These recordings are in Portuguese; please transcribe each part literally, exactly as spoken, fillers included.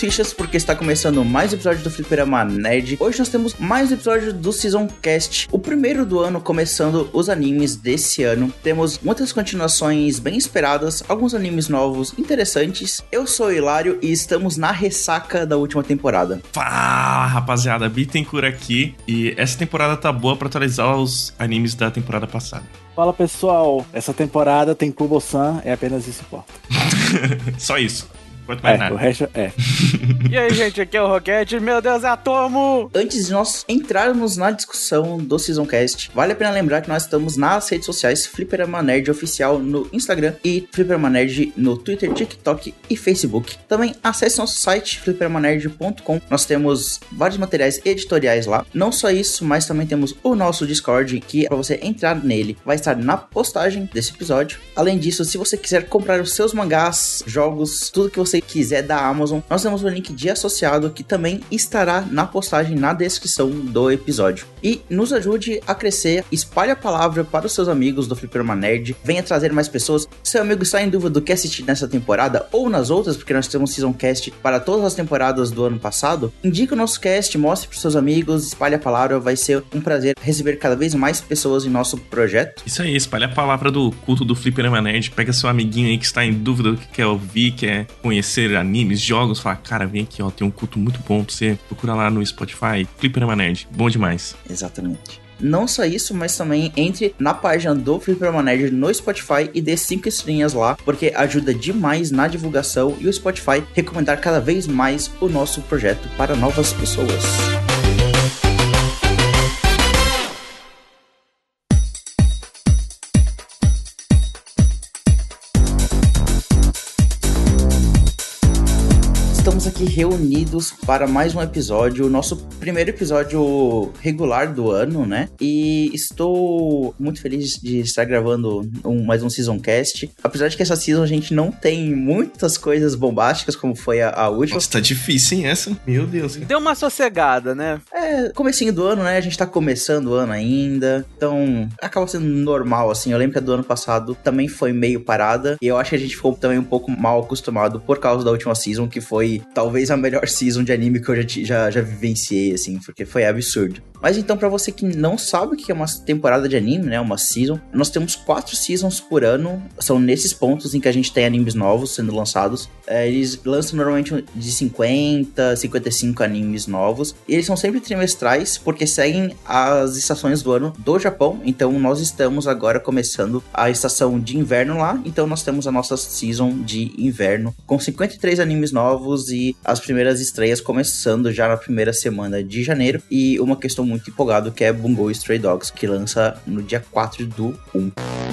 fichas porque está começando mais um episódio do Fliperama Nerd. Hoje nós temos mais um episódio do Season Cast, o primeiro do ano, começando os animes desse ano. Temos muitas continuações bem esperadas, alguns animes novos interessantes. Eu sou o Hilário e estamos na ressaca da última temporada. Fala, rapaziada, Bittencourt aqui. E essa temporada tá boa pra atualizar os animes da temporada passada. Fala pessoal, essa temporada tem Kubo-san, é apenas isso que importa. Só isso. Quanto mais é, nada. O resto é. E aí, gente, aqui é o Rocket. Meu Deus, é Atomo! Antes de nós entrarmos na discussão do Season Cast, vale a pena lembrar que nós estamos nas redes sociais Fliperama Nerd Oficial no Instagram e Fliperama Nerd no Twitter, TikTok e Facebook. Também acesse nosso site fliperama nerd ponto com. Nós temos vários materiais editoriais lá. Não só isso, mas também temos o nosso Discord, que para você entrar nele vai estar na postagem desse episódio. Além disso, se você quiser comprar os seus mangás, jogos, tudo que você quiser da Amazon, nós temos um link de associado que também estará na postagem, na descrição do episódio. E nos ajude a crescer, espalhe a palavra para os seus amigos do Fliperama Nerd, venha trazer mais pessoas. Seu amigo está em dúvida do que assistir nessa temporada ou nas outras, porque nós temos Season Cast para todas as temporadas do ano passado, indique o nosso cast, mostre para os seus amigos, espalhe a palavra, vai ser um prazer receber cada vez mais pessoas em nosso projeto. Isso aí, espalhe a palavra do culto do Fliperama Nerd, pega seu amiguinho aí que está em dúvida do que quer ouvir, quer conhecer animes, jogos, fala, cara, vem aqui, ó, tem um culto muito bom pra você, procura lá no Spotify, Fliperama Nerd, bom demais. Exatamente. Não só isso, mas também entre na página do Fliperama Nerd no Spotify e dê cinco estrelinhas lá, porque ajuda demais na divulgação e o Spotify recomendar cada vez mais o nosso projeto para novas pessoas. Estamos aqui reunidos para mais um episódio, o nosso primeiro episódio regular do ano, né? E estou muito feliz de estar gravando um, mais um Season Cast. Apesar de que essa season a gente não tem muitas coisas bombásticas, como foi a, a última. Nossa, tá difícil, hein, essa? Meu Deus. Deu uma sossegada, né? É, comecinho do ano, né? A gente tá começando o ano ainda, então acaba sendo normal, assim. Eu lembro que a do ano passado também foi meio parada, e eu acho que a gente ficou também um pouco mal acostumado por causa da última season, que foi talvez a melhor season de anime que eu já, já, já vivenciei, assim, porque foi absurdo. Mas então, pra você que não sabe o que é uma temporada de anime, né, uma season, nós temos quatro seasons por ano, são nesses pontos em que a gente tem animes novos sendo lançados. É, eles lançam normalmente de cinquenta, cinquenta e cinco animes novos, e eles são sempre trimestrais, porque seguem as estações do ano do Japão. Então nós estamos agora começando a estação de inverno lá, então nós temos a nossa season de inverno, com cinquenta e três animes novos e as primeiras estreias começando já na primeira semana de janeiro. E uma questão muito empolgada que é Bungo Stray Dogs, que lança no dia quatro do um.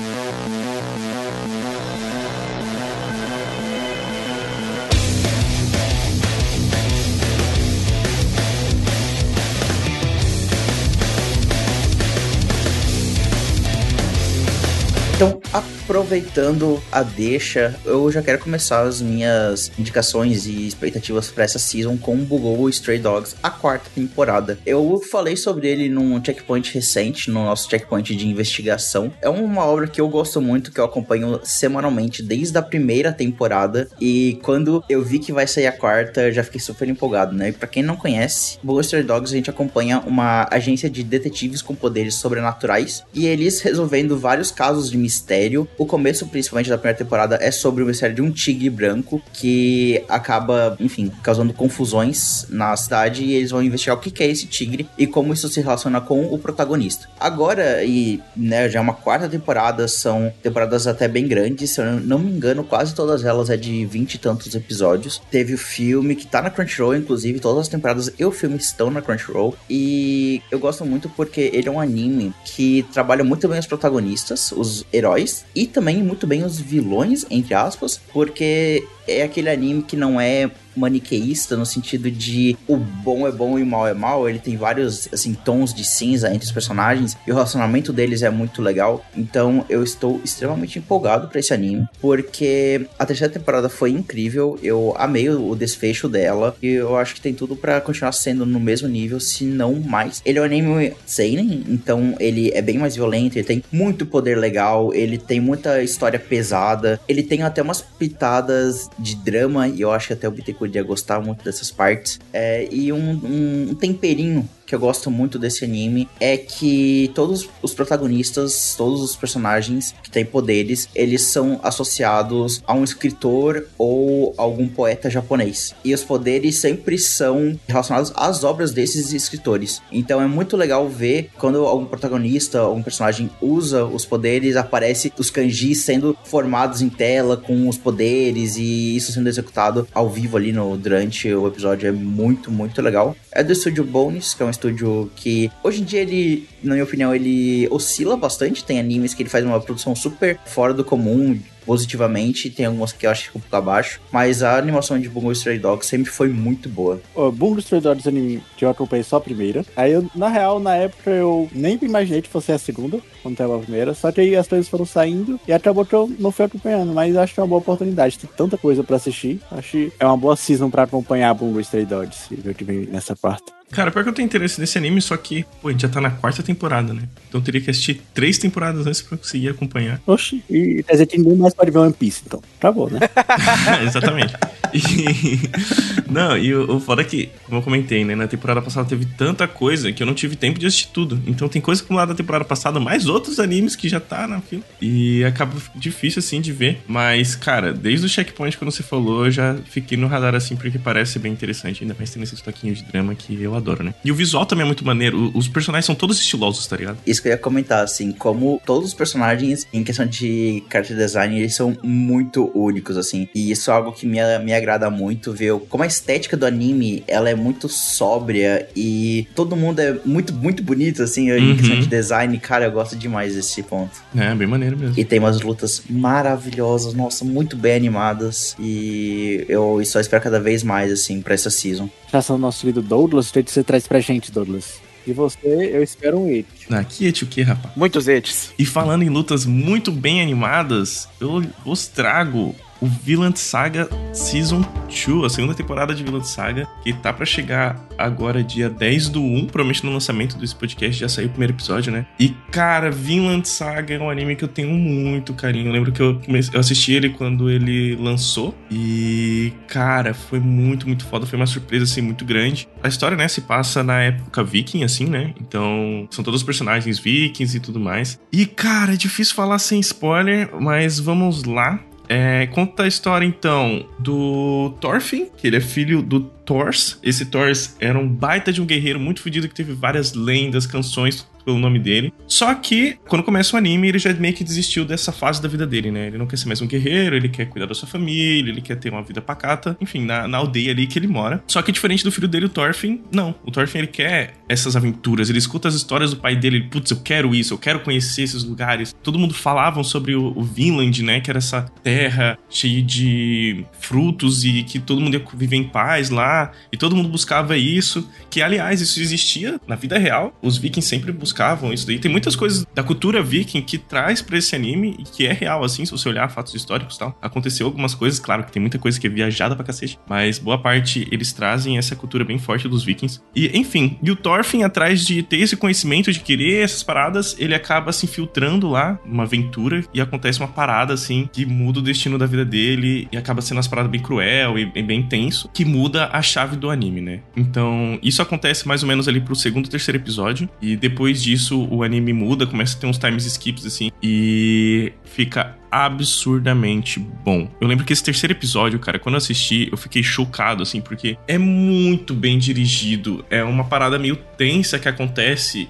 Então, aproveitando a deixa, eu já quero começar as minhas indicações e expectativas para essa season com Bungo Stray Dogs, a quarta temporada. Eu falei sobre ele num checkpoint recente, no nosso checkpoint de investigação. É uma obra que eu gosto muito, que eu acompanho semanalmente desde a primeira temporada, e quando eu vi que vai sair a quarta, eu já fiquei super empolgado, né? E pra quem não conhece, Bungo Stray Dogs, a gente acompanha uma agência de detetives com poderes sobrenaturais, e eles resolvendo vários casos de mistério. O começo, principalmente da primeira temporada, é sobre o mistério de um tigre branco que acaba, enfim, causando confusões na cidade, e eles vão investigar o que é esse tigre e como isso se relaciona com o protagonista. Agora, e né, já é uma quarta temporada, são temporadas até bem grandes, se eu não me engano, quase todas elas é de vinte e tantos episódios. Teve o filme que tá na Crunchyroll, inclusive, todas as temporadas e o filme estão na Crunchyroll, e eu gosto muito porque ele é um anime que trabalha muito bem os protagonistas, os heróis, e também muito bem os vilões, entre aspas, porque é aquele anime que não é maniqueísta no sentido de o bom é bom e o mal é mal. Ele tem vários, assim, tons de cinza entre os personagens e o relacionamento deles é muito legal. Então eu estou extremamente empolgado pra esse anime, porque a terceira temporada foi incrível. Eu amei o desfecho dela e eu acho que tem tudo pra continuar sendo no mesmo nível, se não mais. Ele é um anime seinen, então ele é bem mais violento, ele tem muito poder legal, ele tem muita história pesada, ele tem até umas pitadas de drama, e eu acho que até o Bittencourt ia gostar muito dessas partes. É, e um, um, um temperinho que eu gosto muito desse anime é que todos os protagonistas, todos os personagens que têm poderes, eles são associados a um escritor ou algum poeta japonês. E os poderes sempre são relacionados às obras desses escritores. Então é muito legal ver quando algum protagonista, algum personagem usa os poderes, aparece os kanjis sendo formados em tela com os poderes e isso sendo executado ao vivo ali no, durante o episódio. É muito, muito legal. É do estúdio Bones, que é um estúdio que hoje em dia ele, na minha opinião, ele oscila bastante. Tem animes que ele faz uma produção super fora do comum, positivamente, tem algumas que eu acho que ficam um pouco abaixo, mas a animação de Bungo Stray Dogs sempre foi muito boa. O Bungo Stray Dogs anime que eu acompanhei só a primeira, aí eu, na real, na época eu nem imaginei que fosse a segunda, quando tava a primeira, só que aí as coisas foram saindo e acabou que eu não fui acompanhando, mas acho que é uma boa oportunidade, tem tanta coisa pra assistir, acho que é uma boa season pra acompanhar Bungo Stray Dogs, e ver o que vem nessa quarta. Cara, pior que eu tenho interesse nesse anime, só que, pô, a gente já tá na quarta temporada, né? Então eu teria que assistir três temporadas antes pra conseguir acompanhar. Oxi, e quer dizer que ninguém mais pode ver One Piece, então. Acabou, né? Exatamente. E... Não, e o, o foda é que, como eu comentei, né? Na temporada passada teve tanta coisa que eu não tive tempo de assistir tudo. Então tem coisa acumulada da temporada passada, mais outros animes que já tá na fila. E acaba difícil, assim, de ver. Mas, cara, desde o Checkpoint, quando você falou, eu já fiquei no radar, assim, porque parece ser bem interessante. Ainda mais tendo esse toquinho de drama que eu adoro, né? E o visual também é muito maneiro. Os personagens são todos estilosos, tá ligado? Isso que eu ia comentar, assim, como todos os personagens, em questão de character design, eles são muito únicos, assim. E isso é algo que me, me agrada muito, ver como a estética do anime, ela é muito sóbria e todo mundo é muito, muito bonito, assim, em Uhum. questão de design. Cara, eu gosto demais desse ponto. É, bem maneiro mesmo. E tem umas lutas maravilhosas, nossa, muito bem animadas. E eu só espero cada vez mais, assim, pra essa season. Já são nosso querido Douglas, o que você traz pra gente, Douglas? E você, eu espero um it. Ah, que et o que, rapaz? Muitos etes. E falando em lutas muito bem animadas, eu vos trago o Vinland Saga Season dois, a segunda temporada de Vinland Saga, que tá pra chegar agora dia dez do um, provavelmente no lançamento desse podcast já saiu o primeiro episódio, né? E, cara, Vinland Saga é um anime que eu tenho muito carinho. Eu lembro que eu, comecei, eu assisti ele quando ele lançou e, cara, foi muito, muito foda. Foi uma surpresa, assim, muito grande. A história, né, se passa na época viking, assim, né? Então, são todos os personagens vikings e tudo mais. E, cara, é difícil falar sem spoiler, mas vamos lá. É, conta a história, então, do Thorfinn, que ele é filho do Thors. Esse Thors era um baita de um guerreiro muito fodido que teve várias lendas, canções pelo nome dele. Só que, quando começa o anime, ele já meio que desistiu dessa fase da vida dele, né? Ele não quer ser mais um guerreiro, ele quer cuidar da sua família, ele quer ter uma vida pacata, enfim, na, na aldeia ali que ele mora. Só que, diferente do filho dele, o Thorfinn, não. O Thorfinn, ele quer essas aventuras, ele escuta as histórias do pai dele, ele, putz, eu quero isso, eu quero conhecer esses lugares. Todo mundo falavam sobre o, o Vinland, né? Que era essa terra cheia de frutos e que todo mundo ia viver em paz lá. E todo mundo buscava isso, que, aliás, isso existia na vida real. Os vikings sempre buscavam isso daí. Tem muitas coisas da cultura viking que traz pra esse anime e que é real, assim, se você olhar fatos históricos e tal. Aconteceu algumas coisas, claro que tem muita coisa que é viajada pra cacete, mas boa parte eles trazem essa cultura bem forte dos vikings. E, enfim, e o Thorfinn, atrás de ter esse conhecimento, de querer essas paradas, ele acaba se infiltrando lá, numa aventura, e acontece uma parada, assim, que muda o destino da vida dele, e acaba sendo umas paradas bem cruel e bem tenso, que muda a chave do anime, né? Então, isso acontece mais ou menos ali pro segundo, terceiro episódio, e depois disso o anime muda, começa a ter uns times skips, assim, e fica absurdamente bom. Eu lembro que esse terceiro episódio, cara, quando eu assisti, eu fiquei chocado, assim, porque é muito bem dirigido, é uma parada meio tensa que acontece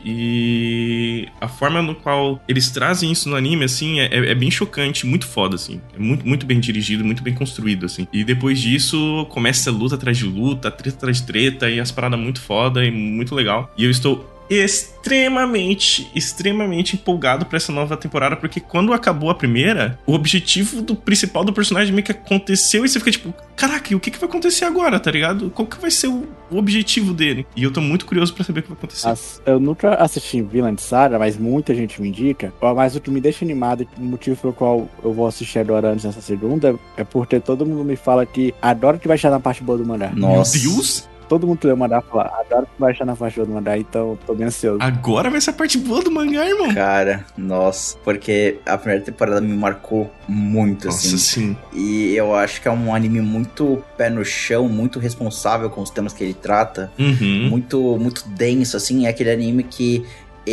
e a forma no qual eles trazem isso no anime, assim, é, é bem chocante, muito foda, assim, é muito, muito bem dirigido, muito bem construído, assim, e depois disso começa luta atrás de luta, treta atrás de treta e as paradas muito foda e muito legal, e eu estou extremamente, extremamente empolgado pra essa nova temporada, porque quando acabou a primeira, o objetivo do principal do personagem meio que aconteceu e você fica tipo, caraca, e o que que vai acontecer agora, tá ligado? Qual que vai ser o, o objetivo dele? E eu tô muito curioso pra saber o que vai acontecer. As, eu nunca assisti Vinland Saga, mas muita gente me indica, mas o que me deixa animado, o motivo pelo qual eu vou assistir agora antes dessa segunda, é porque todo mundo me fala que adora que vai chegar na parte boa do mangá. Nossa. Meu Deus! todo mundo que lê o mangá fala, adoro baixar na faixa do mangá, então tô bem ansioso. Agora vai ser a parte boa do mangá, irmão. Cara, nossa, porque a primeira temporada me marcou muito, Nossa, assim. sim. E eu acho que é um anime muito pé no chão, muito responsável com os temas que ele trata. Uhum. Muito, muito denso, assim. É aquele anime que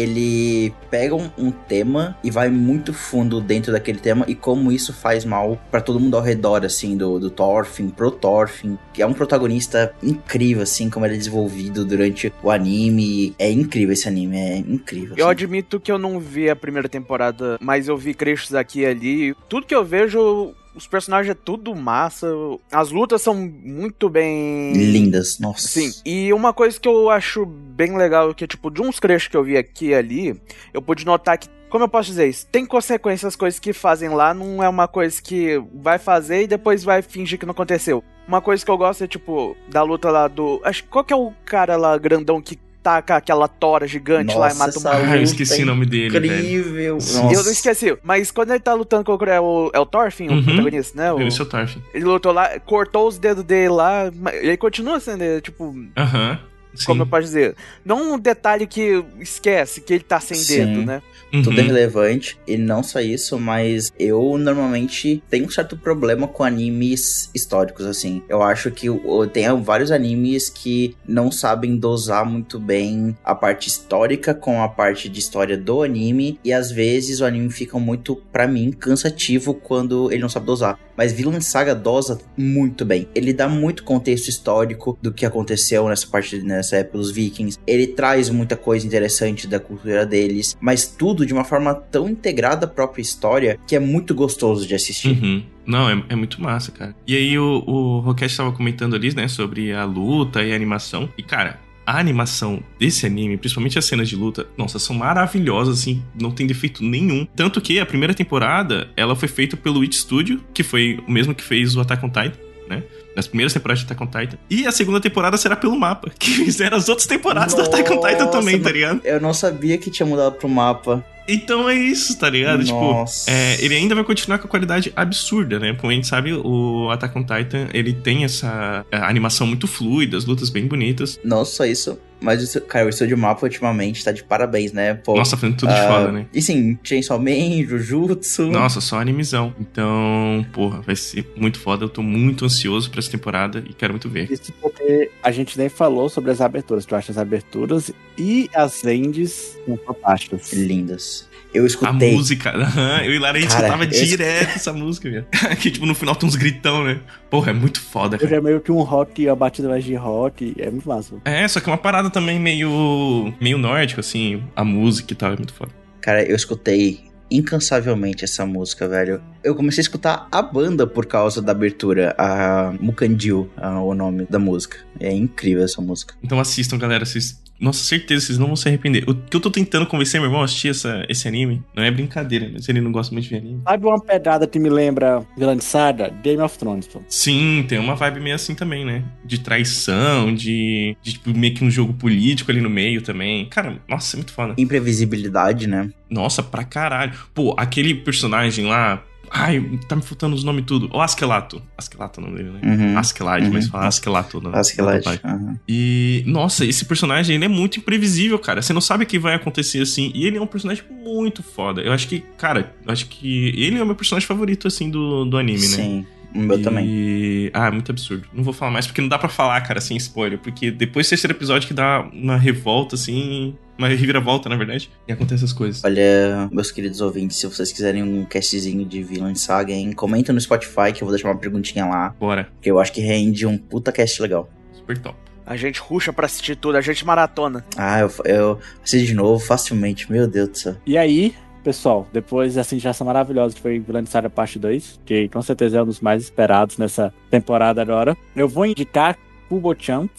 ele pega um, um tema e vai muito fundo dentro daquele tema e como isso faz mal pra todo mundo ao redor, assim, do, do Thorfinn, pro Thorfinn, que é um protagonista incrível, assim, como ele é desenvolvido durante o anime. É incrível esse anime, é incrível. Eu assim. admito que eu não vi a primeira temporada, mas eu vi trechos aqui e ali. Tudo que eu vejo, os personagens é tudo massa. As lutas são muito bem... Lindas, nossa. Sim, e uma coisa que eu acho bem legal, que tipo, de uns trechos que eu vi aqui e ali, eu pude notar que, como eu posso dizer isso, tem consequências as coisas que fazem lá, não é uma coisa que vai fazer e depois vai fingir que não aconteceu. Uma coisa que eu gosto é, tipo, da luta lá do... Acho que qual que é o cara lá grandão que taca aquela tora gigante Nossa, lá e mata o essa maluco? Ah, eu esqueci luta o nome dele, velho. Incrível. Sim. Nossa. Eu não esqueci, mas quando ele tá lutando contra é o, é o Thorfinn, Uhum. o protagonista, né? O, Esse é o Thorfinn. ele lutou lá, cortou os dedos dele lá, mas ele continua sendo, é, tipo... Aham. Sim. Como eu posso dizer? Não um detalhe que esquece que ele tá sem Sim. dedo, né? Uhum. Tudo é relevante, e não só isso, mas eu normalmente tenho um certo problema com animes históricos, assim. Eu acho que eu, tem vários animes que não sabem dosar muito bem a parte histórica com a parte de história do anime, e às vezes o anime fica muito, pra mim, cansativo quando ele não sabe dosar. Mas Vinland Saga dosa muito bem. Ele dá muito contexto histórico do que aconteceu nessa parte, nessa época dos vikings. Ele traz muita coisa interessante da cultura deles, mas tudo de uma forma tão integrada à própria história que é muito gostoso de assistir. Uhum. Não, é, é muito massa, cara. E aí o, o Roquete tava comentando ali, né, sobre a luta e a animação. E, cara, a animação desse anime, principalmente as cenas de luta, nossa, são maravilhosas, assim, não tem defeito nenhum. Tanto que a primeira temporada, ela foi feita pelo Witch Studio, que foi o mesmo que fez o Attack on Titan, né? Nas primeiras temporadas de Attack on Titan. E a segunda temporada será pelo mapa, que fizeram as outras temporadas do Attack on Titan também, tá ligado? Eu não sabia que tinha mudado pro mapa. Então é isso, tá ligado? Nossa. Tipo, é, ele ainda vai continuar com a qualidade absurda, né? Como a gente sabe, o Attack on Titan, ele tem essa animação muito fluida, as lutas bem bonitas. Não só isso, mas, o, cara, o estúdio mapa ultimamente tá de parabéns, né? Pô, Nossa, fazendo tudo de uh, foda, né? E sim, Chainsaw Man, Jujutsu. Nossa, só animizão. Então, porra, vai ser muito foda. Eu tô muito ansioso pra essa temporada e quero muito ver. Isso porque a gente nem falou sobre as aberturas. Tu acha as aberturas e as endes são fantásticas. Lindas. Eu A escutei. música, aham, eu e Lara, a gente Cara, escutava eu direto essa música, velho. Que tipo, no final tem uns gritão, né? Porra, é muito foda, Hoje cara. é meio que um rock, a batida mais de rock, é muito massa. É, só que é uma parada também meio, meio nórdico, assim, a música e tal, é muito foda. Cara, eu escutei incansavelmente essa música, velho. Eu comecei a escutar a banda por causa da abertura, a Mukandil, a, o nome da música. É incrível essa música. Então assistam, galera, vocês... Nossa, certeza, vocês não vão se arrepender. O que eu tô tentando convencer meu irmão a assistir essa, esse anime não é brincadeira, mas ele não gosta muito de ver anime. Sabe uma pedrada que me lembra Vinland Saga? Game of Thrones, pô. Sim, tem uma vibe meio assim também, né? De traição, de, de tipo, meio que um jogo político ali no meio também. Cara, nossa, é muito foda. Imprevisibilidade, né? Nossa, pra caralho. Pô, aquele personagem lá... Ai, tá me faltando os nomes tudo. O Askelato. Askelato é o nome dele, né? Uhum. Askeladd, Uhum. mas fala Askelato. No, Askeladd. no Uhum. E, nossa, esse personagem, ele é muito imprevisível, cara. Você não sabe o que vai acontecer, assim. E ele é um personagem muito foda. Eu acho que, cara, eu acho que ele é o meu personagem favorito, assim, do, do anime, né? Sim, o meu e... também. Ah, é muito absurdo. Não vou falar mais, porque não dá pra falar, cara, sem spoiler. Porque depois do terceiro episódio que dá uma revolta, assim... Uma reviravolta, na verdade. E acontece essas coisas. Olha, meus queridos ouvintes, se vocês quiserem um castzinho de Vinland Saga, hein, comenta no Spotify que eu vou deixar uma perguntinha lá. Bora. Que eu acho que rende um puta cast legal. Super top. A gente ruxa pra assistir tudo, a gente maratona. Ah, eu, eu assisto de novo facilmente, meu Deus do céu. E aí, pessoal, depois dessa indicação maravilhosa que foi Vinland Saga parte dois, que com certeza é um dos mais esperados nessa temporada agora, eu vou indicar Kubo-chan.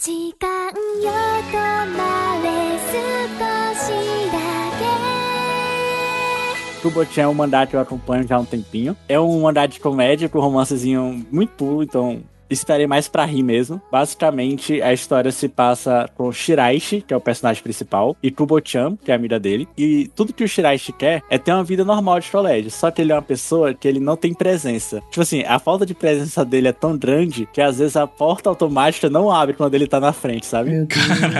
Kubo-chan é um mangá que eu acompanho já há um tempinho. É um mangá de comédia com um romancezinho muito puro, então estarei mais pra rir mesmo. Basicamente, a história se passa com Shiraishi, que é o personagem principal, e Kubo-chan, que é a amiga dele. E tudo que o Shiraishi quer é ter uma vida normal de colégio. Só que ele é uma pessoa que ele não tem presença. Tipo assim, a falta de presença dele é tão grande que às vezes a porta automática não abre quando ele tá na frente, sabe? Meu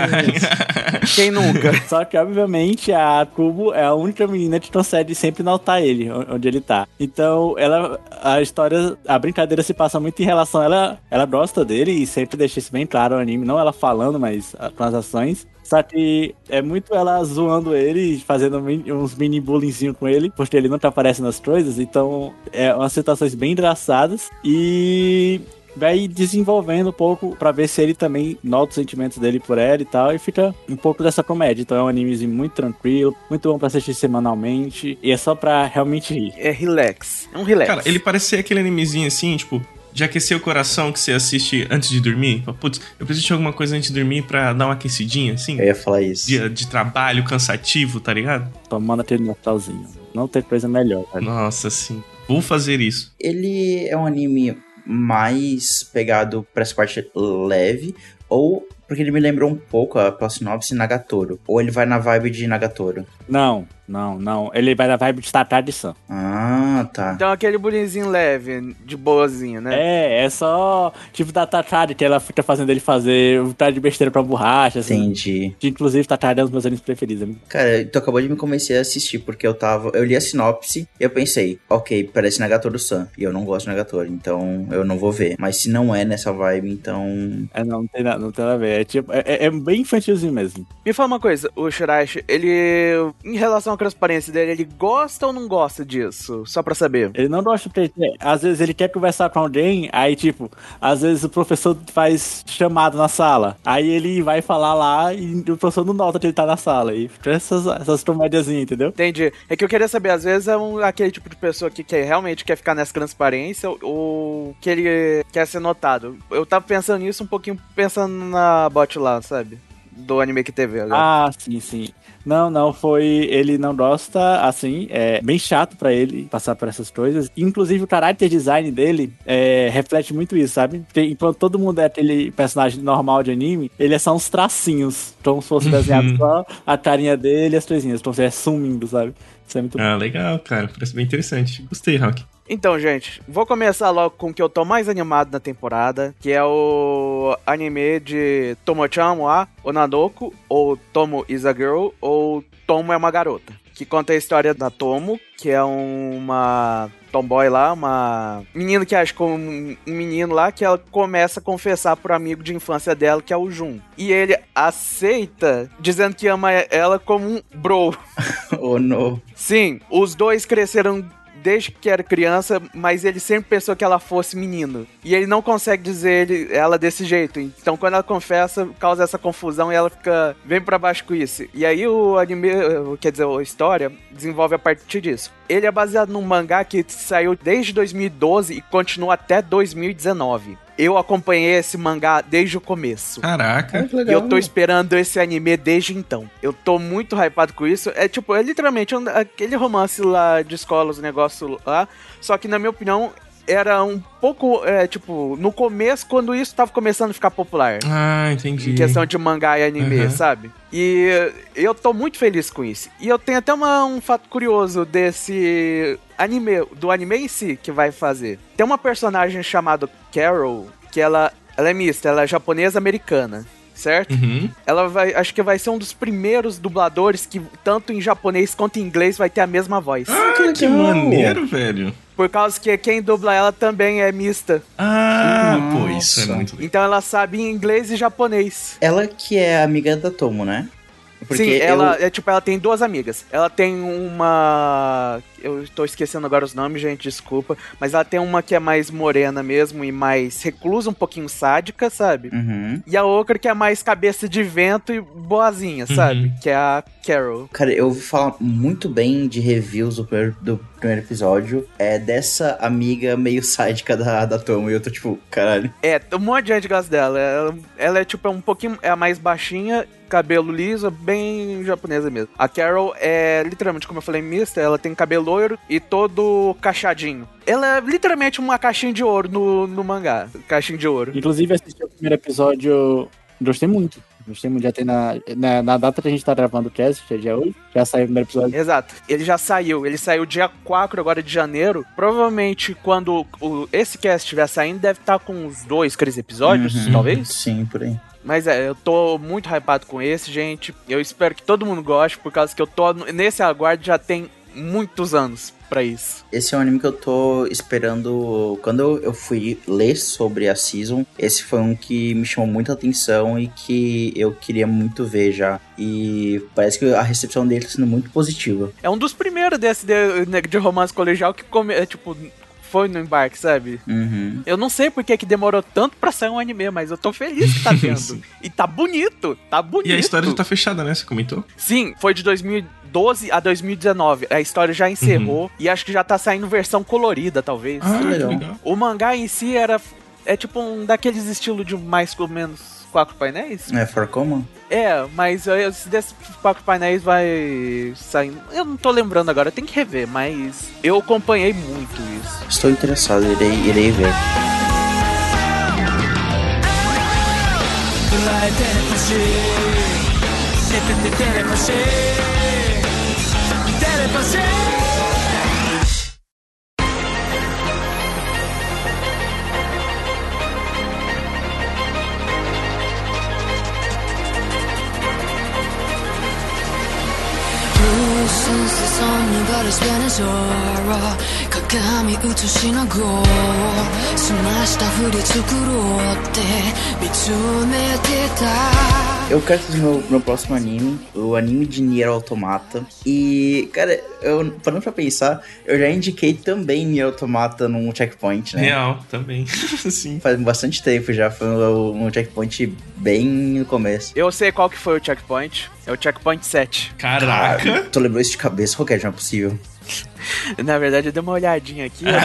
Deus. Quem nunca? Só que, obviamente, a Kubo é a única menina que consegue sempre notar ele, onde ele tá. Então, ela, a história, a brincadeira se passa muito em relação a ela. Ela gosta dele e sempre deixa isso bem claro no anime. Não ela falando, mas com as ações. Só que é muito ela zoando ele, fazendo uns mini bullyingzinho com ele, porque ele nunca aparece nas coisas. Então, é umas situações bem engraçadas. E vai desenvolvendo um pouco pra ver se ele também nota os sentimentos dele por ela e tal, e fica um pouco dessa comédia. Então é um animezinho muito tranquilo, muito bom pra assistir semanalmente, e é só pra realmente rir. É relax. É um relax. Cara, ele parece ser aquele animezinho assim, tipo, de aquecer o coração que você assiste antes de dormir. Putz, eu preciso de alguma coisa antes de dormir pra dar uma aquecidinha, assim. Eu ia falar isso. Dia de trabalho cansativo, tá ligado? Tomando aquele Natalzinho. Não tem coisa melhor, cara. Nossa, sim. Vou fazer isso. Ele é um anime mais pegado pra essa parte leve, ou porque ele me lembrou um pouco a, a sinopse Nagatoro, ou ele vai na vibe de Nagatoro? Não, não, não. Ele vai na vibe de Takagi-san. Ah, tá. Então aquele bullyingzinho leve, de boazinha, né? É, é só tipo da Takagi, que ela fica fazendo ele fazer um tá de besteira pra borracha, assim. Entendi. Que, inclusive, Takagi é um dos meus animes preferidos. Amigo. Cara, tu acabou de me convencer a assistir, porque eu tava... Eu li a sinopse e eu pensei, ok, parece Nagatoro-san, e eu não gosto de Nagatoro, então eu não vou ver. Mas se não é nessa vibe, então... É, não, não tem nada, não tem nada a ver. É, tipo, é, é bem infantilzinho mesmo. Me fala uma coisa, o Shiraishi, ele, em relação à transparência dele, ele gosta ou não gosta disso? Só pra saber. Ele não gosta porque, às vezes, ele quer conversar com alguém, aí, tipo, às vezes o professor faz chamado na sala, aí ele vai falar lá e o professor não nota que ele tá na sala, e fica essas, essas comédiazinhas, entendeu? Entendi. É que eu queria saber, às vezes, é um, aquele tipo de pessoa que quer, realmente quer ficar nessa transparência ou, ou que ele quer ser notado. Eu tava pensando nisso um pouquinho, pensando na bot lá, sabe? Do anime que teve agora. Ah, sim, sim. Não, não, foi... Ele não gosta, assim, é bem chato pra ele passar por essas coisas. Inclusive, o character design dele é, reflete muito isso, sabe? Porque enquanto todo mundo é aquele personagem normal de anime, ele é só uns tracinhos, como se fosse desenhado só a carinha dele e as coisinhas, como se estivesse sumindo, sabe? Isso é muito Ah, legal, cara. Parece bem interessante. Gostei, Rock. Então, gente, vou começar logo com o que eu tô mais animado na temporada, que é o anime de Tomo-chan wa Onadoku, ou Tomo is a Girl, ou Tomo é uma garota, que conta a história da Tomo, que é uma tomboy lá, uma menina que acha como um menino lá, que ela começa a confessar pro amigo de infância dela, que é o Jun. E ele aceita, dizendo que ama ela como um bro. Oh, não. Sim, os dois cresceram desde que era criança, mas ele sempre pensou que ela fosse menino. E ele não consegue dizer ele, ela desse jeito. Então, quando ela confessa, causa essa confusão e ela fica bem pra baixo com isso. E aí o anime, quer dizer, a história, desenvolve a partir disso. Ele é baseado num mangá que saiu desde dois mil e doze e continua até dois mil e dezenove. Eu acompanhei esse mangá desde o começo. Caraca. Ah, E eu tô esperando esse anime desde então. Eu tô muito hypado com isso. É tipo, é literalmente um, aquele romance lá de escola, os negócios lá. Só que, na minha opinião, era um pouco, é, tipo, no começo, quando isso tava começando a ficar popular. Ah, entendi. Em questão de mangá e anime, Uhum. sabe? E eu tô muito feliz com isso. E eu tenho até uma, um fato curioso desse anime, do anime em si, que vai fazer. Tem uma personagem chamada Carol, que ela, ela é mista, ela é japonesa-americana, certo? Uhum. Ela vai, acho que vai ser um dos primeiros dubladores que, tanto em japonês quanto em inglês, vai ter a mesma voz. Ah, que, que legal. maneiro, velho. Por causa que quem dubla ela também é mista. Ah, Nossa. pô, isso é muito legal. Então ela sabe em inglês e japonês. Ela que é amiga da Tomo, né? Sim, ela é tipo, ela tem duas amigas. Ela tem uma... Eu tô esquecendo agora os nomes, gente, desculpa. Mas ela tem uma que é mais morena mesmo e mais reclusa, um pouquinho sádica, sabe? Uhum. E a outra que é mais cabeça de vento e boazinha, sabe? Uhum. Que é a Carol. Cara, eu ouvi falar muito bem de reviews do primeiro, do primeiro episódio. É dessa amiga meio sádica da, da Tomo. E eu tô tipo, caralho. É, um monte de gente gosta dela. Ela, ela é tipo um pouquinho é a mais baixinha cabelo liso, bem japonesa mesmo. A Carol é, literalmente, como eu falei, mista, ela tem cabelo loiro e todo cachadinho. Ela é literalmente uma caixinha de ouro no, no mangá. Caixinha de ouro. Inclusive, assisti o primeiro episódio, gostei muito. Gostei muito, já tem na, na, na data que a gente tá gravando o cast, que é dia oito, já saiu o primeiro episódio. Exato, ele já saiu, ele saiu dia quatro agora de janeiro. Provavelmente quando o, esse cast estiver saindo, deve estar com uns dois, três episódios, Uhum, talvez. Sim, por aí. Mas é, eu tô muito hypado com esse, gente. Eu espero que todo mundo goste, por causa que eu tô nesse aguardo já tem muitos anos pra isso. Esse é um anime que eu tô esperando. Quando eu, eu fui ler sobre a season, esse foi um que me chamou muita atenção e que eu queria muito ver já. E parece que a recepção dele tá sendo muito positiva. É um dos primeiros desse de, de romance colegial que come, é, tipo, foi no embarque, sabe? Uhum. Eu não sei porque que demorou tanto pra sair um anime, mas eu tô feliz que tá tendo. E tá bonito, tá bonito. E a história já tá fechada, né? Você comentou? Sim, foi de dois mil e doze a dois mil e dezenove. A história já encerrou, uhum. E acho que já tá saindo versão colorida, talvez. Ah, legal. legal. O mangá em si era... É tipo um daqueles estilos de mais ou menos quatro painéis. É, For Common? É, mas esse desses quatro painéis vai saindo... Eu não tô lembrando agora, tem que rever, mas eu acompanhei muito isso. Estou interessado, irei, irei ver. Eu quero fazer meu, meu próximo anime, o anime de Nier Automata. E, cara, eu, parando pra pensar, eu já indiquei também Nier Automata num checkpoint, né? Real, também. Sim. Faz bastante tempo já, foi um, um checkpoint bem no começo. Eu sei qual que foi o checkpoint, é o checkpoint sete. Caraca! Cara, tu lembrou isso de cabeça, Roquete, não é possível. Na verdade, eu dei uma olhadinha aqui, eu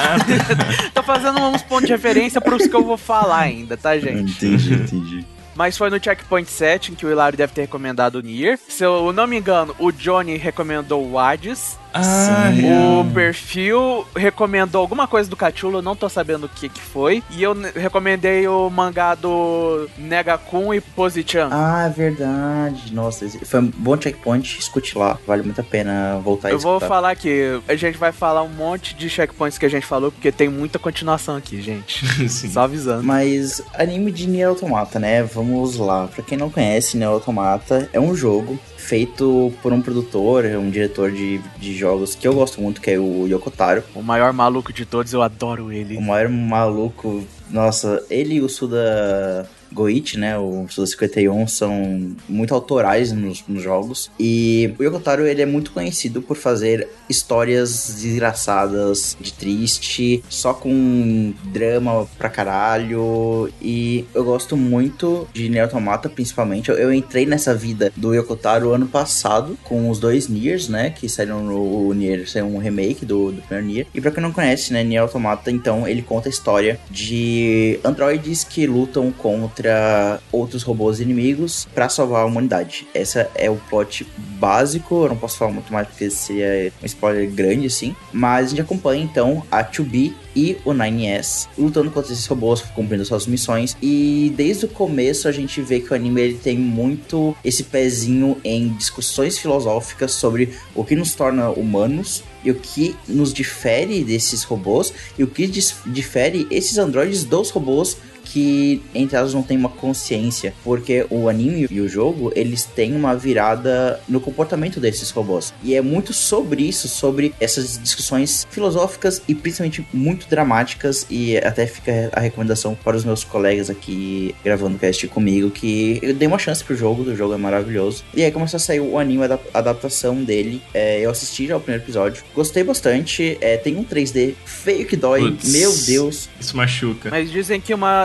tô, tô fazendo uns pontos de referência pros que eu vou falar ainda, tá, gente? Entendi, entendi. Mas foi no Checkpoint sete em que o Hilário deve ter recomendado o Nier. Se eu não me engano, o Johnny recomendou o Hades. Ah, o perfil recomendou alguma coisa do Cthulhu, eu não tô sabendo o que que foi. E eu recomendei o mangá do Negakun e Posichan. Ah, é verdade. Nossa, esse foi um bom checkpoint, escute lá. Vale muito a pena voltar Eu a escutar. vou falar aqui, a gente vai falar um monte de checkpoints que a gente falou, porque tem muita continuação aqui, gente. Sim. Só avisando. Mas anime de Nier Automata, né? Vamos lá. Pra quem não conhece, Nier Automata é um jogo feito por um produtor, um diretor de, de jogos que eu gosto muito, que é o Yoko Taro. O maior maluco de todos, eu adoro ele. O maior maluco... Nossa, ele e o Suda Goichi, né, o Suda cinquenta e um, são muito autorais nos, nos jogos. E o Yoko Taro, ele é muito conhecido por fazer histórias desgraçadas, de triste, só com drama pra caralho. E eu gosto muito de Nier Automata, principalmente. Eu, eu entrei nessa vida do Yoko Taro ano passado, com os dois Niers, né, que saíram no Nier, saiu um remake do, do primeiro Nier. E pra quem não conhece, né, Nier Automata, então, ele conta a história de androides que lutam contra outros robôs inimigos pra salvar a humanidade. Essa é o plot básico, eu não posso falar muito mais porque seria um spoiler grande assim, mas a gente acompanha então a dois B e o nine S lutando contra esses robôs, cumprindo suas missões, e desde o começo a gente vê que o anime ele tem muito esse pezinho em discussões filosóficas sobre o que nos torna humanos e o que nos difere desses robôs e o que difere esses androides dos robôs que, entre elas, não tem uma consciência, porque o anime e o jogo, eles têm uma virada no comportamento desses robôs, e é muito sobre isso, sobre essas discussões filosóficas e principalmente muito dramáticas, e até fica a recomendação para os meus colegas aqui gravando o cast comigo, que eu dei uma chance pro jogo, o jogo é maravilhoso, e aí começou a sair o anime, a adaptação dele, é, eu assisti já o primeiro episódio, gostei bastante, é, tem um três D feio que dói, Puts, meu Deus. Isso machuca. Mas dizem que uma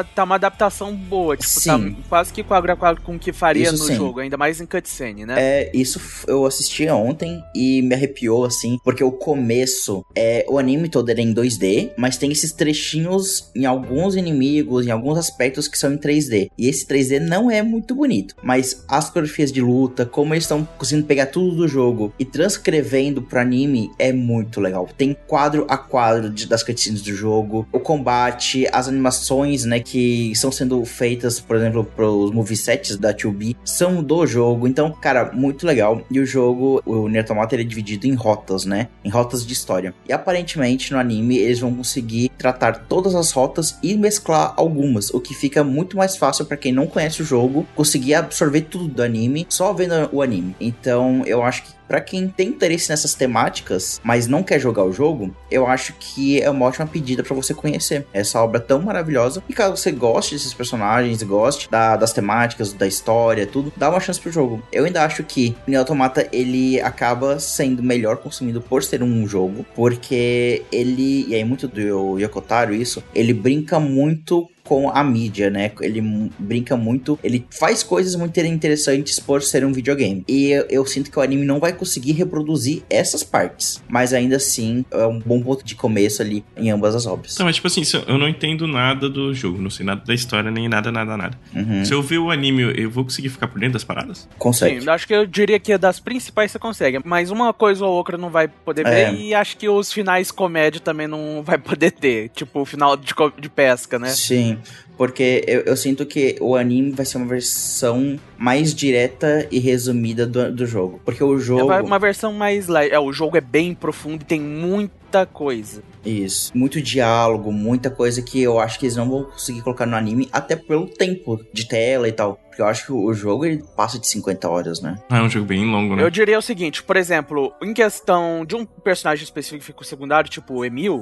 tá uma adaptação boa, tipo, Sim. tá quase que quadro a quadro com o que faria Isso no sim. jogo, ainda mais em cutscene, né? É, isso eu assisti ontem e me arrepiou, assim, porque o começo, é, o anime todo ele é em dois D, mas tem esses trechinhos em alguns inimigos, em alguns aspectos que são em três D. E esse três D não é muito bonito, mas as coreografias de luta, como eles estão conseguindo pegar tudo do jogo e transcrevendo pro anime, é muito legal. Tem quadro a quadro de, das cutscenes do jogo, o combate, as animações, né, que estão sendo feitas, por exemplo, pros movesets da dois B, são do jogo. Então, cara, muito legal. E o jogo, o Nier Automata, ele é dividido em rotas, né, em rotas de história. E aparentemente, no anime, eles vão conseguir tratar todas as rotas e mesclar algumas, o que fica muito mais fácil pra quem não conhece o jogo, conseguir absorver tudo do anime, só vendo o anime. Então, eu acho que pra quem tem interesse nessas temáticas, mas não quer jogar o jogo, eu acho que é uma ótima pedida pra você conhecer essa obra tão maravilhosa. E caso você goste desses personagens, goste da, das temáticas, da história, tudo, dá uma chance pro jogo. Eu ainda acho que o Nier Automata, ele acaba sendo melhor consumido por ser um jogo, porque ele, e aí muito do Yoko Taro isso, ele brinca muito com a mídia, né? Ele brinca muito, ele faz coisas muito interessantes por ser um videogame. E eu, eu sinto que o anime não vai conseguir reproduzir essas partes, mas ainda assim é um bom ponto de começo ali em ambas as obras. Não, mas tipo assim, eu não entendo nada do jogo, não sei nada da história, nem nada, nada, nada. Uhum. Se eu ver o anime, eu vou conseguir ficar por dentro das paradas? Consegue. Sim, acho que eu diria que das principais você consegue, mas uma coisa ou outra não vai poder É. ver, e acho que os finais comédia também não vai poder ter, tipo o final de, co- de pesca, né? Sim, porque eu, eu sinto que o anime vai ser uma versão mais direta e resumida do, do jogo. Porque o É jogo... uma- uma versão mais light. É, o jogo é bem profundo e tem muita coisa. Isso. Muito diálogo, muita coisa que eu acho que eles não vão conseguir colocar no anime, até pelo tempo de tela e tal. Porque eu acho que o jogo, ele passa de cinquenta horas, né? Ah, é um jogo bem longo, né? Eu diria o seguinte, por exemplo, em questão de um personagem específico secundário, tipo o Emil,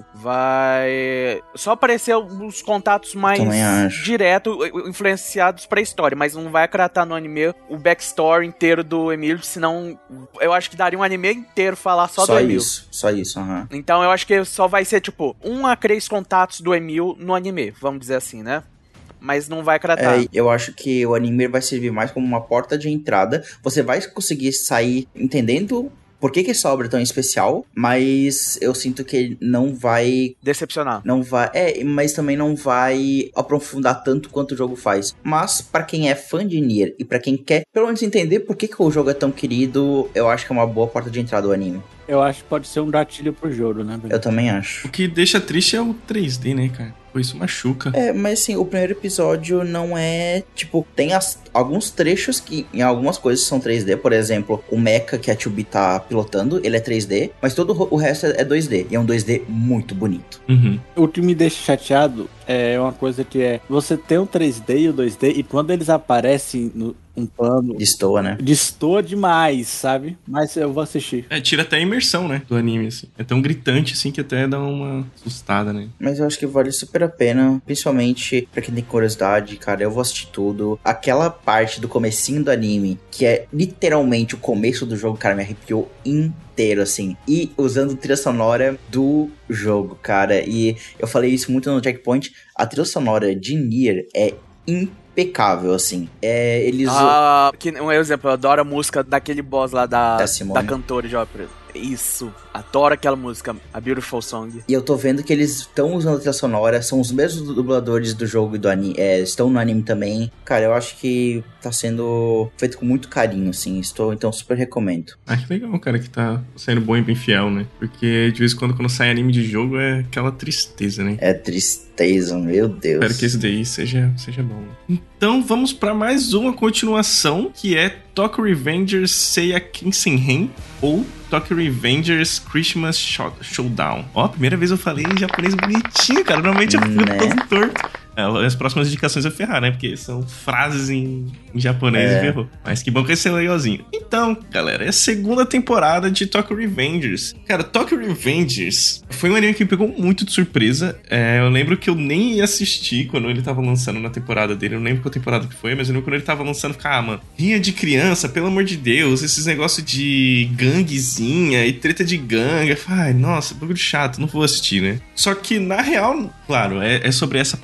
vai só aparecer os contatos mais Também acho. direto, influenciados pra história, mas não vai acatar no anime o backstory inteiro do Emil, senão eu acho que daria um anime inteiro falar só, Só do Emil. isso, só isso, aham. Então eu acho que só vai ser, tipo, um a três contatos do Emil no anime, vamos dizer assim, né? Mas não vai tratar. É, eu acho que o anime vai servir mais como uma porta de entrada. Você vai conseguir sair entendendo por que, que essa obra é tão especial, mas eu sinto que ele não vai... Decepcionar. Não vai... É, mas também não vai aprofundar tanto quanto o jogo faz. Mas, pra quem é fã de Nier e pra quem quer, pelo menos, entender por que, que o jogo é tão querido, eu acho que é uma boa porta de entrada do anime. Eu acho que pode ser um gatilho pro jogo, né? Eu também acho. O que deixa triste é o três D, né, cara? Pô, isso machuca. É, mas assim, o primeiro episódio não é... Tipo, tem as, alguns trechos que em algumas coisas são três D. Por exemplo, o mecha que a dois B tá pilotando, ele é três D. Mas todo o resto é dois D. E é um dois D muito bonito. Uhum. O que me deixa chateado é uma coisa que é... Você tem o três D e o dois D, e quando eles aparecem no um plano... Destoa, né? Destoa demais, sabe? Mas eu vou assistir. É, tira até a imersão, né, do anime, assim. É tão gritante, assim, que até dá uma assustada, né? Mas eu acho que vale super a pena, principalmente pra quem tem curiosidade, cara, eu vou assistir tudo. Aquela parte do comecinho do anime, que é literalmente o começo do jogo, cara, me arrepiou inteiro, assim. E usando trilha sonora do jogo, cara. E eu falei isso muito no Checkpoint, a trilha sonora de Nier é impecável, assim. É, eles... Ah, que, um exemplo, eu adoro a música daquele boss lá da, Da Simone. da cantora de ópera. Isso, adoro aquela música, a Beautiful Song. E eu tô vendo que eles estão usando a trilha sonora, são os mesmos dubladores do jogo e do anime, é, estão no anime também. Cara, eu acho que tá sendo feito com muito carinho, assim, estou, então super recomendo. Ah, que legal, cara, que tá sendo bom e bem fiel, né? Porque de vez em quando, quando sai anime de jogo, é aquela tristeza, né? É tristeza, meu Deus. Espero que esse daí seja, seja bom. Então vamos pra mais uma continuação, que é Tokyo Revengers Seiya Kinsenhen, ou Tokyo Revengers Christmas Show- Showdown. Ó, a primeira vez eu falei em japonês bonitinho, cara. Normalmente eu fico Né? todo torto. É, as próximas indicações eu ferrar, né? Porque são frases em, em japonês É. e ferrou. Mas que bom que esse é legalzinho. Então, galera, é a segunda temporada de Tokyo Revengers. Cara, Tokyo Revengers foi um anime que me pegou muito de surpresa. É, eu lembro que eu nem ia assistir quando ele tava lançando na temporada dele. Eu não lembro qual temporada que foi, mas eu lembro quando ele tava lançando. Ficar, ah, mano, rinha de criança, pelo amor de Deus. Esses negócios de ganguezinha e treta de gangue. Eu falei, ai, nossa, bagulho chato, não vou assistir, né? Só que, na real, claro, é, é sobre essa parada.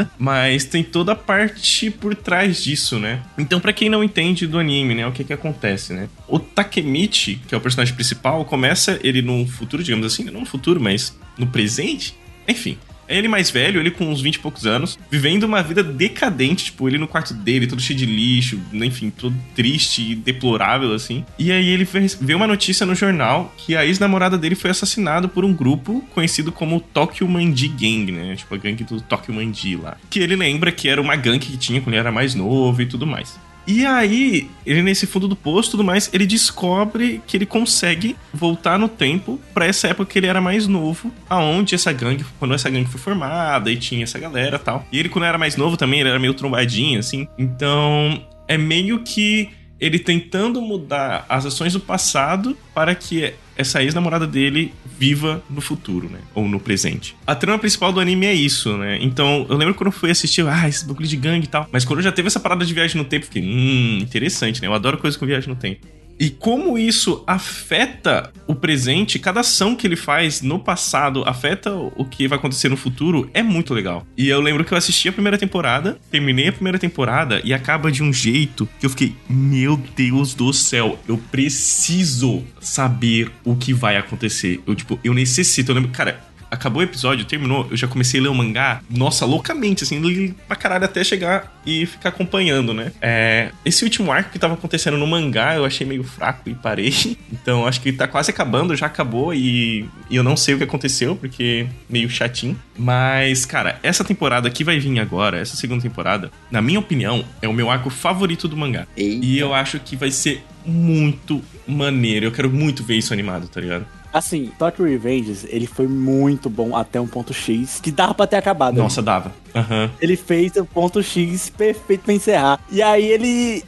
nada, mas tem toda a parte por trás disso, né? Então, pra quem não entende do anime, né, o que que acontece, né? O Takemichi, que é o personagem principal, começa ele num futuro, digamos assim, não no futuro, mas no presente, enfim. É ele mais velho, ele com uns vinte e poucos anos, vivendo uma vida decadente, tipo, ele no quarto dele, todo cheio de lixo, enfim, todo triste e deplorável, assim. E aí ele vê uma notícia no jornal que a ex-namorada dele foi assassinada por um grupo conhecido como Tokyo Manji Gang, né? Tipo, a gangue do Tokyo Manji lá. Que ele lembra que era uma gangue que tinha quando ele era mais novo e tudo mais. E aí, ele nesse fundo do poço e tudo mais, ele descobre que ele consegue voltar no tempo pra essa época que ele era mais novo, aonde essa gangue, quando essa gangue foi formada e tinha essa galera e tal. E ele, quando era mais novo também, ele era meio trombadinho, assim. Então, é meio que ele tentando mudar as ações do passado para que essa ex-namorada dele viva no futuro, né? Ou no presente. A trama principal do anime é isso, né? Então, eu lembro quando eu fui assistir, ah, esse bagulho de gangue e tal. Mas quando já teve essa parada de viagem no tempo, eu fiquei, hum, interessante, né? Eu adoro coisas com viagem no tempo. E como isso afeta o presente, cada ação que ele faz no passado afeta o que vai acontecer no futuro, é muito legal. E eu lembro que eu assisti a primeira temporada, terminei a primeira temporada e acaba de um jeito que eu fiquei, meu Deus do céu, eu preciso saber o que vai acontecer. Eu, tipo, eu necessito, eu lembro, cara... Acabou o episódio, terminou, eu já comecei a ler o mangá, nossa, loucamente, assim, li pra caralho até chegar e ficar acompanhando, né? É, esse último arco que tava acontecendo no mangá, eu achei meio fraco e parei. Então, acho que tá quase acabando, já acabou e, e eu não sei o que aconteceu, porque meio chatinho. Mas, cara, essa temporada que vai vir agora, essa segunda temporada, na minha opinião, é o meu arco favorito do mangá. Eita. E eu acho que vai ser muito maneiro, eu quero muito ver isso animado, tá ligado? Assim, Tokyo Revengers, ele foi muito bom até um ponto X, que dava pra ter acabado. Nossa, ali. Dava. Uhum. Ele fez o ponto X perfeito pra encerrar. E aí ele...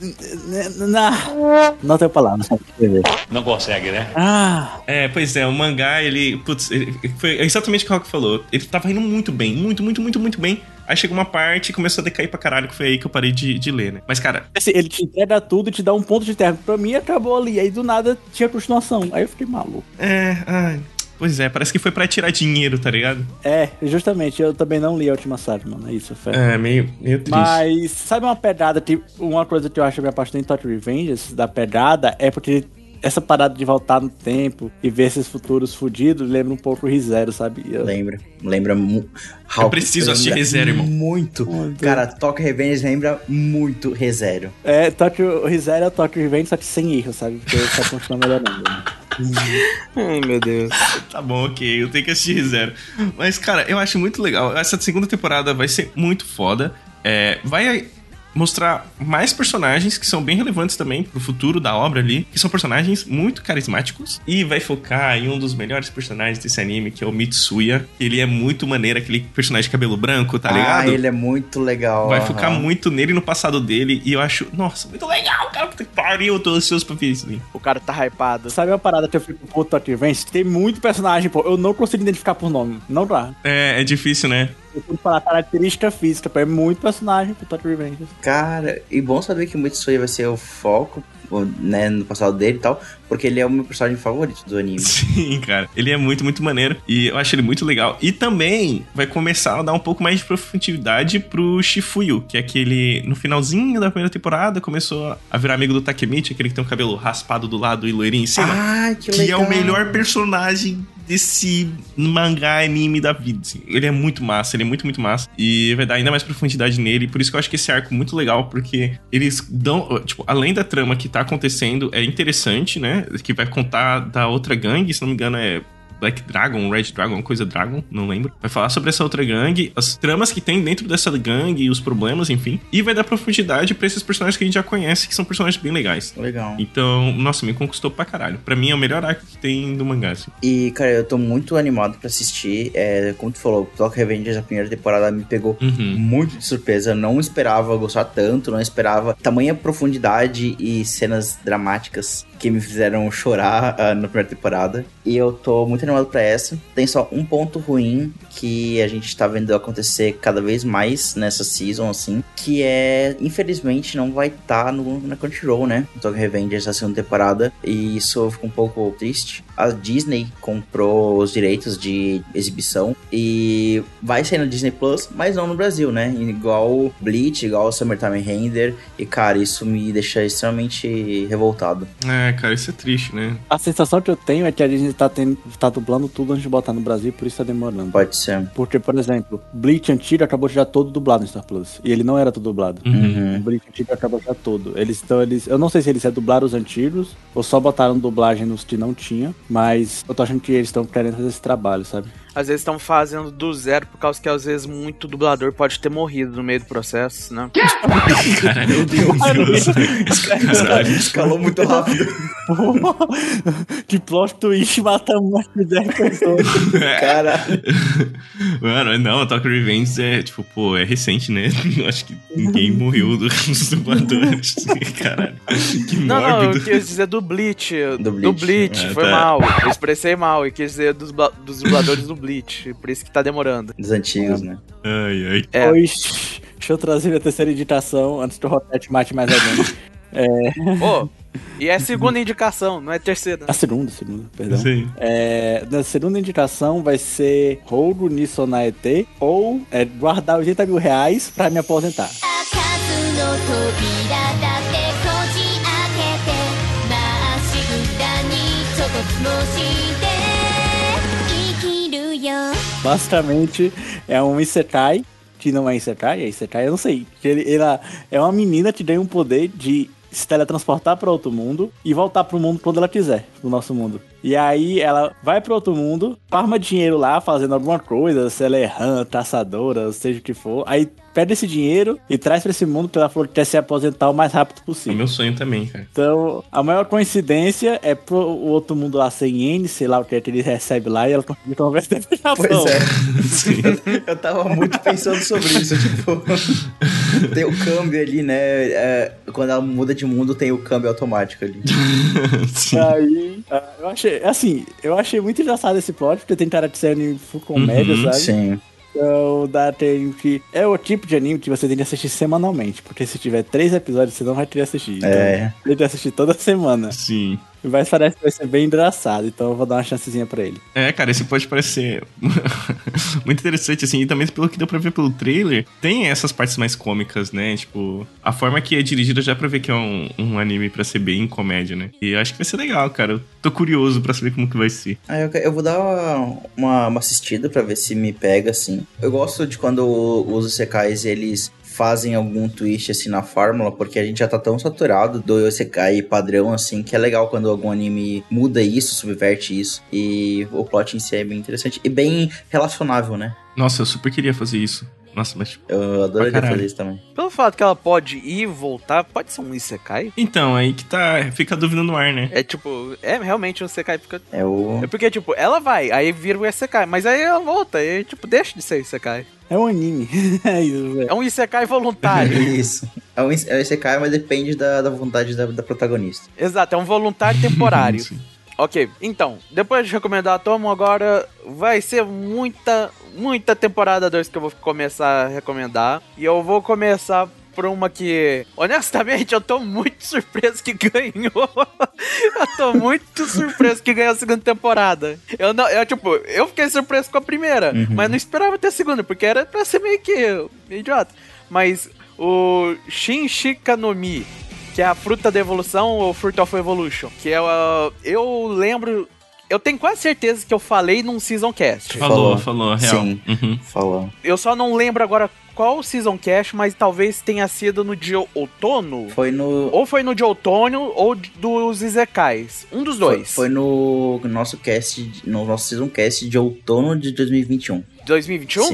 Na... Não tenho palavras. Não consegue, né? Ah. É, pois é, o mangá, ele... Putz, ele, foi exatamente o que o Rock falou. Ele tava indo muito bem, muito, muito, muito, muito bem. Aí chegou uma parte e começou a decair pra caralho, que foi aí que eu parei de, de ler, né? Mas, cara... Assim, ele te entrega tudo e te dá um ponto de terra. Pra mim, acabou ali. Aí, do nada, tinha continuação. Aí eu fiquei maluco. É, ai... Pois é, parece que foi pra tirar dinheiro, tá ligado? É, justamente. Eu também não li a última saga, mano. É isso, foi. É, meio, meio triste. Mas, sabe uma pedrada? Tipo, uma coisa que eu acho que eu me apaixonei em Tokyo Revengers, da pedrada, é porque... Essa parada de voltar no tempo e ver esses futuros fudidos lembra um pouco o ReZero, sabe? Eu... Lembra. Lembra muito. Eu preciso assistir ReZero, irmão. Muito. muito. Cara, Tokyo Revengers lembra muito ReZero. É, Tokyo ReZero é o Tokyo Revengers, só que sem erro, sabe? Porque só continua melhorando. Ai, meu Deus. Tá bom, ok. Eu tenho que assistir ReZero. Mas, cara, eu acho muito legal. Essa segunda temporada vai ser muito foda. É, vai... mostrar mais personagens que são bem relevantes também pro futuro da obra ali, que são personagens muito carismáticos, e vai focar em um dos melhores personagens desse anime, que é o Mitsuya. Ele é muito maneiro, aquele personagem de cabelo branco, tá ligado? Ah, ele é muito legal. Vai uhum. focar muito nele no passado dele, e eu acho, nossa, muito legal, cara, puta que pariu, eu tô ansioso pra ver isso. O cara tá hypado. Sabe uma parada que eu fico puto Tokyo Revengers? Tem muito personagem, pô, eu não consigo identificar por nome, não dá. É, é difícil, né? Eu tenho que falar característica física, pô, é muito personagem pro Tokyo Revengers. Cara, e bom saber que o Mitsuya vai ser o foco, né, no passado dele e tal, porque ele é o meu personagem favorito do anime. Sim, cara. Ele é muito, muito maneiro. E eu acho ele muito legal. E também vai começar a dar um pouco mais de profundidade pro Shifuyu, que é aquele... No finalzinho da primeira temporada, começou a virar amigo do Takemichi, aquele que tem o cabelo raspado do lado e loirinho em cima. Ah, que legal. Que é o melhor personagem desse mangá, anime da vida, assim. Ele é muito massa, ele é muito, muito massa. E vai dar ainda mais profundidade nele. Por isso que eu acho que esse arco é muito legal, porque eles dão... Tipo, além da trama que tá acontecendo, é interessante, né? Que vai contar da outra gangue, se não me engano é Black Dragon, Red Dragon, coisa Dragon, não lembro. Vai falar sobre essa outra gangue, as tramas que tem dentro dessa gangue e os problemas, enfim. E vai dar profundidade pra esses personagens que a gente já conhece, que são personagens bem legais. Legal. Então, nossa, me conquistou pra caralho. Pra mim é o melhor arco que tem do mangá, assim. E, cara, eu tô muito animado pra assistir. É, como tu falou, Tokyo Revengers, a primeira temporada me pegou uhum. muito de surpresa. Eu não esperava gostar tanto, não esperava tamanha profundidade e cenas dramáticas que me fizeram chorar uh, na primeira temporada. E eu tô muito muito animado pra essa. Tem só um ponto ruim que a gente tá vendo acontecer cada vez mais nessa season, assim, que é, infelizmente, não vai estar tá na Crunchyroll, né? No Tokyo Revengers, essa segunda temporada, e isso fica um pouco triste. A Disney comprou os direitos de exibição e vai sair no Disney Plus, mas não no Brasil, né? Igual Bleach, igual Summertime Render, e cara, isso me deixa extremamente revoltado. É, cara, isso é triste, né? A sensação que eu tenho é que a Disney tá, tendo, tá dublando tudo antes de botar no Brasil, por isso tá demorando. Pode ser. Porque, por exemplo, Bleach antigo acabou já todo dublado no Star Plus. E ele não era todo dublado. Uhum. O Bleach antigo acabou já todo. Eles estão, eles. Eu não sei se eles dublaram os antigos ou só botaram dublagem nos que não tinha. Mas eu tô achando que eles estão querendo fazer esse trabalho, sabe? Às vezes estão fazendo do zero, por causa que às vezes muito dublador pode ter morrido no meio do processo, né? Caralho, meu Deus. Caralho, escalou muito rápido. Que plot twist, matamos mais de dez pessoas. Caralho. Mano, não, Tokyo Revenge é, tipo, pô, é recente, né? Acho que ninguém morreu dos dubladores. Caralho. Que Não, não, mórbido. eu quis dizer do Bleach. Do Do Bleach. Bleach, Ah, foi tá. mal. Eu expressei mal e quis dizer dos, ba- dos dubladores do Bleach. Por isso que tá demorando. Dos antigos, né? Ai, ai. É. Pois, deixa eu trazer minha terceira indicação antes que o Rotete mate mais alguém. Ô, e é segunda indicação, não é terceira. A segunda, segunda, perdão. Sim. É, na segunda indicação vai ser Rouro Nisonaete ou é, guardar oitenta mil reais pra me aposentar. 開かずの扉だってこじ開けてまっしぐらにちょっとつもして生きるよ Basicamente é um Isekai, que não é Isekai, é Isekai, eu não sei. Que ele, ela é uma menina que ganha um poder de se teletransportar para outro mundo e voltar pro mundo quando ela quiser, no nosso mundo. E aí ela vai para outro mundo, farma dinheiro lá fazendo alguma coisa, se ela é rã, caçadora, seja o que for. Aí pede esse dinheiro e traz pra esse mundo que ela falou que quer se aposentar o mais rápido É o possível. meu sonho também, cara. Então, a maior coincidência é pro o outro mundo lá sem N, sei lá o que é que ele recebe lá, e ela conseguiu converter pro Japão. Pois é. Sim. Eu, eu tava muito pensando sobre isso, tipo, tem o câmbio ali, né? É, quando ela muda de mundo, tem o câmbio automático ali. Sim. Aí, ah, eu achei, assim, eu achei muito engraçado esse plot, porque tem cara de ser anime full comédia, Uhum, sabe? Sim. Então, dá tem que. É o tipo de anime que você tem que assistir semanalmente, porque se tiver três episódios, você não vai querer assistir. Então, É. tem que assistir toda semana. Sim. Mas parece que vai ser bem engraçado, então eu vou dar uma chancezinha pra ele. É, cara, esse pode parecer muito interessante, assim, e também pelo que deu pra ver pelo trailer, tem essas partes mais cômicas, né? Tipo, a forma que é dirigida já pra ver que é um, um anime pra ser bem comédia, né? E eu acho que vai ser legal, cara. Eu tô curioso pra saber como que vai ser. Ah, eu, eu vou dar uma, uma assistida pra ver se me pega, assim. Eu gosto de quando os isekais, eles fazem algum twist, assim, na fórmula, porque a gente já tá tão saturado do isekai padrão, assim, que é legal quando algum anime muda isso, subverte isso. E o plot em si é bem interessante e bem relacionável, né? Nossa, eu super queria fazer isso. Nossa, mas... Eu adoraria Pra caralho. fazer isso também. Pelo fato que ela pode ir e voltar, pode ser um Isekai? Então, aí que tá... Fica a dúvida no ar, né? É tipo, é realmente um Isekai. Porque, É o... é porque, tipo, ela vai, aí vira um Isekai, mas aí ela volta, e tipo, deixa de ser Isekai. É um anime. É isso, velho. É um Isekai voluntário. Isso. É um, é um isekai, mas depende da, da vontade da, da protagonista. Exato, é um voluntário temporário. Sim. Ok, então, depois de recomendar a Tomo, agora vai ser muita, muita temporada dois que eu vou começar a recomendar. E eu vou começar por uma que, honestamente, eu tô muito surpreso que ganhou. Eu tô muito surpreso que ganhou a segunda temporada. Eu não, eu tipo, eu fiquei surpreso com a primeira, Uhum. mas não esperava ter a segunda, porque era pra ser meio que meio idiota. Mas o Shin Shikanomi, que é a fruta da evolução, ou Fruit of Evolution, que é uh, eu lembro, eu tenho quase certeza que eu falei num Season Cast. Falou, Falou. falou, real. Sim. Uhum. Falou. Eu só não lembro agora qual Season Cast, mas talvez tenha sido no de outono. Foi no... Ou foi no de outono ou dos Isekais. Um dos dois. Foi, foi no nosso cast, no nosso season cast de outono de dois mil e vinte e um. dois mil e vinte e um? Sim.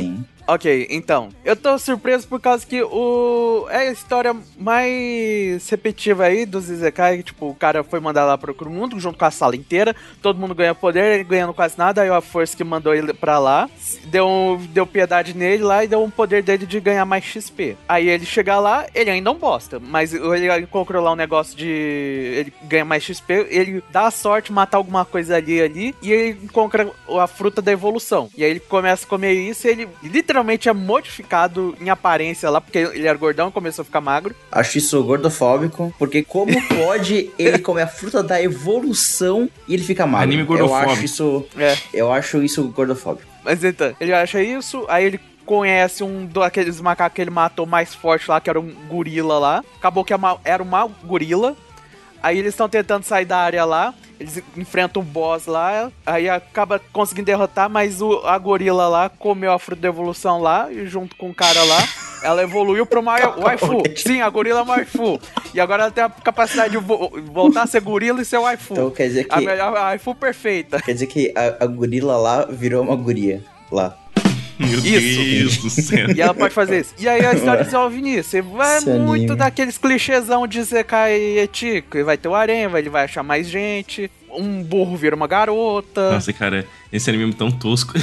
Ok, então, eu tô surpreso por causa que o... é a história mais repetitiva aí dos Isekai, tipo, o cara foi mandar lá pro mundo junto com a sala inteira, todo mundo ganha poder, ele ganhando quase nada, aí a força que mandou ele pra lá, deu, deu piedade nele lá e deu um poder dele de ganhar mais X P. Aí ele chega lá, ele ainda não bosta, mas ele encontrou lá um negócio de... ele ganha mais X P, ele dá a sorte, matar alguma coisa ali ali, e ele encontra a fruta da evolução. E aí ele começa a comer isso e ele literalmente é modificado em aparência lá, porque ele era gordão e começou a ficar magro. Acho isso gordofóbico, porque como pode ele comer a fruta da evolução e ele fica magro? Anime gordofóbico. Eu acho isso, É. eu acho isso gordofóbico. Mas então, ele acha isso, aí ele conhece um daqueles macacos que ele matou mais forte lá, que era um gorila lá. Acabou que era uma gorila. Aí eles estão tentando sair da área lá, eles enfrentam o boss lá, aí acaba conseguindo derrotar, mas o, a gorila lá comeu a fruta da evolução lá, e junto com o cara lá, ela evoluiu pro uma waifu. Sim, a gorila é uma waifu. E agora ela tem a capacidade de vo voltar a ser gorila e ser waifu. Então quer dizer que... A melhor a waifu perfeita. Quer dizer que a, a gorila lá virou uma guria lá. Meu Isso. Deus do céu. E ela pode fazer isso. E aí a história desenvolve nisso. E vai Esse muito anime. daqueles clichêsão de Zekai Etico. E vai ter o Arém, ele vai achar mais gente. Um burro vira uma garota. Nossa, cara, esse anime é tão tosco.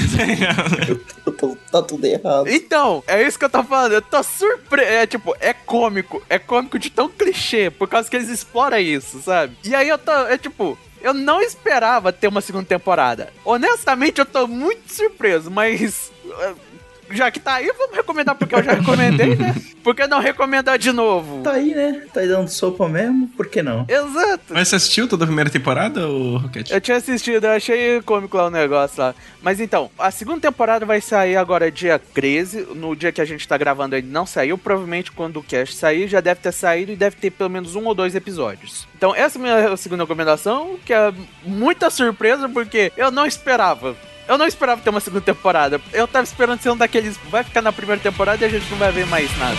Eu tô- tá tudo errado. Então, é isso que eu tô falando. Eu tô surpreso. É tipo, é cômico. É cômico de tão clichê. Por causa que eles exploram isso, sabe? E aí eu tô. É tipo. Eu não esperava ter uma segunda temporada. Honestamente, eu tô muito surpreso, mas... já que tá aí, vamos recomendar porque eu já recomendei, né? Por que não recomendar de novo? Tá aí, né? Tá aí dando sopa mesmo, por que não? Exato. Mas você assistiu toda a primeira temporada, ô Rocket? Eu tinha assistido, eu achei cômico lá o negócio lá. Mas então, a segunda temporada vai sair agora dia treze. No dia que a gente tá gravando ele não saiu. Provavelmente quando o cast sair já deve ter saído e deve ter pelo menos um ou dois episódios. Então essa é a minha segunda recomendação, que é muita surpresa porque eu não esperava. Eu não esperava ter uma segunda temporada. Eu tava esperando ser um daqueles... vai ficar na primeira temporada e a gente não vai ver mais nada.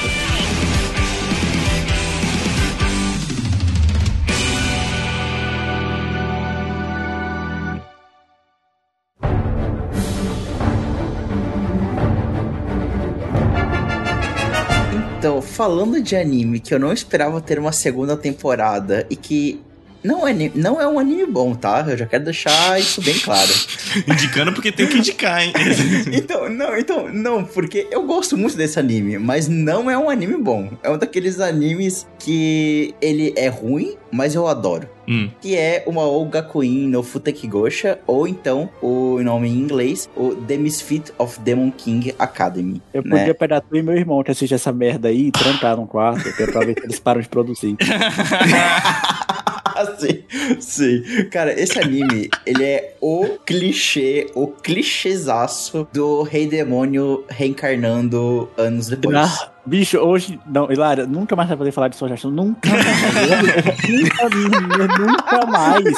Então, falando de anime que eu não esperava ter uma segunda temporada e que não é, não é um anime bom, tá? Eu já quero deixar isso bem claro. Indicando porque tem que indicar, hein? Então, não, então, não, porque eu gosto muito desse anime, mas não é um anime bom. É um daqueles animes que ele é ruim, mas eu adoro. Hum. Que é uma Ogakuin no Futekigosha, ou então, o nome em inglês, o The Misfit of Demon King Academy. Eu né? podia pegar tu e meu irmão que assiste essa merda aí e trancar num quarto, que é pra ver se eles param de produzir. sim, sim. Cara, esse anime, ele é o clichê, o clichêzaço do rei demônio reencarnando anos depois. Ah, bicho, hoje... Não, Hilária, nunca mais vai poder falar de Sword Art Online. Nunca mais. nunca mais.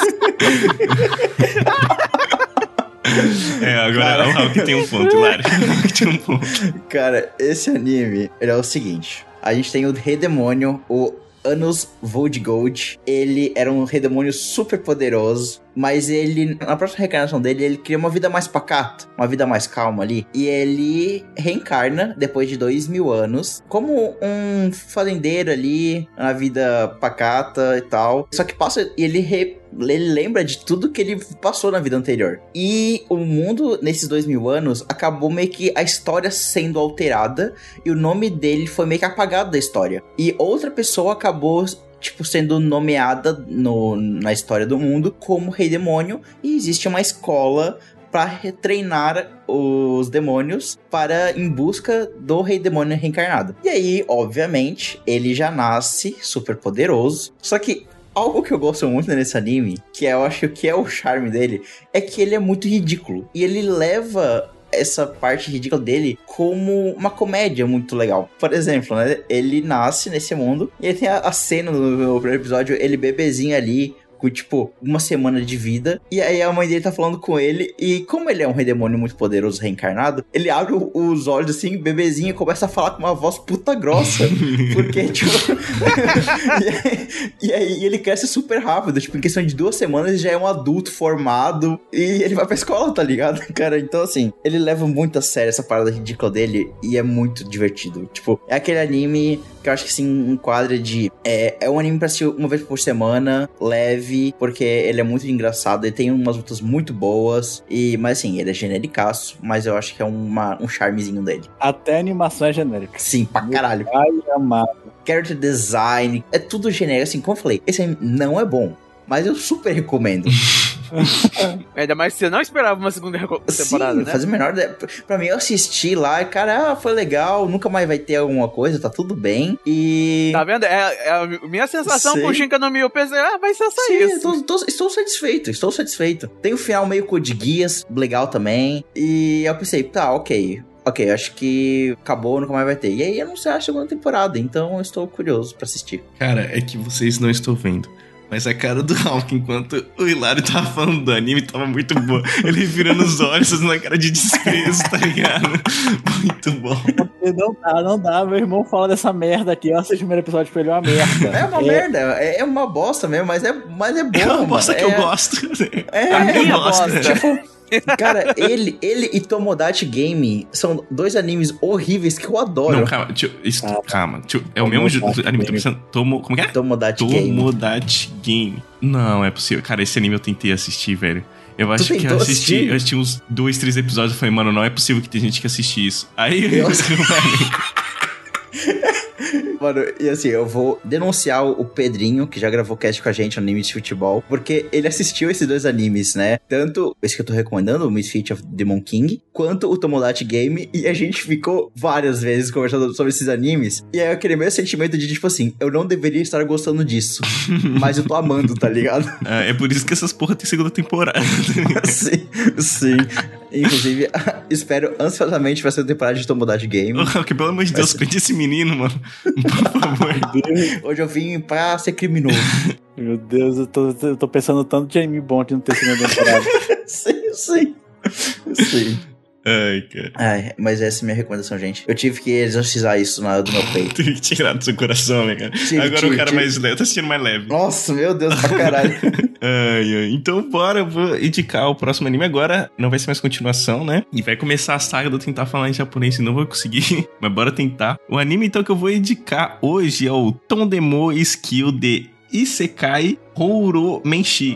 É, agora o Hulk tem um ponto, Hilário. O Hulk tem um ponto. Cara, esse anime, ele é o seguinte. A gente tem o rei demônio, o Anos Voldgold. Ele era um rei demônio super poderoso, mas ele, na próxima reencarnação dele, ele cria uma vida mais pacata, uma vida mais calma ali. E ele reencarna, depois de dois mil anos, como um fazendeiro ali, na vida pacata e tal. Só que passa, e ele, re, ele lembra de tudo que ele passou na vida anterior. E o mundo, nesses dois mil anos, acabou meio que a história sendo alterada, e o nome dele foi meio que apagado da história. E outra pessoa acabou... tipo, sendo nomeada no, na história do mundo como Rei Demônio, e existe uma escola para treinar os demônios para em busca do Rei Demônio reencarnado. E aí, obviamente, ele já nasce super poderoso, só que algo que eu gosto muito nesse anime, que eu acho que é o charme dele, é que ele é muito ridículo, e ele leva essa parte ridícula dele como uma comédia muito legal. Por exemplo, né, ele nasce nesse mundo e aí tem a, a cena no, no primeiro episódio, ele bebezinho ali com, tipo, uma semana de vida. E aí a mãe dele tá falando com ele. E como ele é um rei demônio muito poderoso, reencarnado, ele abre o, os olhos assim, bebezinho, e começa a falar com uma voz puta grossa. Porque, tipo... e, aí, e aí ele cresce super rápido. Tipo, em questão de duas semanas, ele já é um adulto formado. E ele vai pra escola, tá ligado? Cara, então assim, ele leva muito a sério essa parada ridícula dele. E é muito divertido. Tipo, é aquele anime que eu acho que se enquadra de... É, é um anime pra assistir uma vez por semana, leve, porque ele é muito engraçado, ele tem umas lutas muito boas, e, mas assim, ele é genericaço, mas eu acho que é uma, um charmezinho dele. Até a animação é genérica. Sim, pra caralho. Ai, amado. Character design, é tudo genérico, assim, como eu falei, esse anime não é bom, mas eu super recomendo. Ainda mais que você não esperava uma segunda temporada, Sim, né? fazer menor... De... Pra mim, eu assisti lá e, cara, ah, foi legal, nunca mais vai ter alguma coisa, tá tudo bem. E... Tá vendo? É, é a minha sensação Sim. com o Shinka no Mi, eu pensei, ah, vai ser só Sim, isso. Estou, estou, estou satisfeito, estou satisfeito. Tem o final meio Code Geass, legal também. E eu pensei, tá, ok... Ok, acho que acabou, nunca mais vai ter. E aí eu não sei a segunda temporada, então eu estou curioso pra assistir. Cara, é que vocês não estão vendo. Mas a cara do Hulk, enquanto o Hilário tava falando do anime, tava muito boa. Ele virando os olhos, fazendo uma cara de desprezo, tá ligado? Muito bom. Não dá, não dá. Meu irmão fala dessa merda aqui. Eu assisti o primeiro episódio pra ele, é uma merda. É uma é... merda, é uma bosta mesmo, mas é, mas é bom. É uma bosta mano. que é... eu gosto. É, a minha é bosta. bosta. Tipo... Cara, ele, ele e Tomodachi Game são dois animes horríveis que eu adoro. Não, calma, tio, isso, Ah, calma. Tio, é o mesmo anime, tô pensando. Tomo, como que é? Tomodachi Game. Tomodachi Game. Não, é possível. Cara, esse anime eu tentei assistir, velho. Eu acho que eu assisti, assistir? eu assisti uns dois, três episódios e falei, mano, não é possível que tem gente que assiste isso. Aí eu... Mano, e assim, eu vou denunciar o Pedrinho, que já gravou cast com a gente no anime de futebol, porque ele assistiu esses dois animes, né? Tanto esse que eu tô recomendando, o Misfit of Demon King, quanto o Tomodachi Game, e a gente ficou várias vezes conversando sobre esses animes, e é aquele mesmo sentimento de, tipo assim, eu não deveria estar gostando disso, mas eu tô amando, tá ligado? É, é por isso que essas porra tem segunda temporada. Sim, sim. Inclusive, espero ansiosamente pra segunda temporada de Tomodachi Game. Oh, que pelo amor de Deus, ser... prende esse menino, mano. Por favor. Hoje eu vim pra ser criminoso. Meu Deus, eu tô, eu tô pensando tanto de anime bom de não ter segunda temporada. Sim, sim. Sim. Ai, cara. Ai, mas essa é a minha recomendação, gente. Eu tive que exorcizar isso na hora do meu peito. Tive que tirar do seu coração, né, cara? Tive, Agora tive, o cara tive. mais leve, eu tô assistindo mais leve. Nossa, meu Deus, pra caralho. Ai, ai. Então, bora, eu vou indicar o próximo anime agora. Não vai ser mais continuação, né? E vai começar a saga de eu tentar falar em japonês, não vou conseguir. Mas bora tentar. O anime, então, que eu vou indicar hoje é o Tondemo Skill de Isekai Houro Menshi.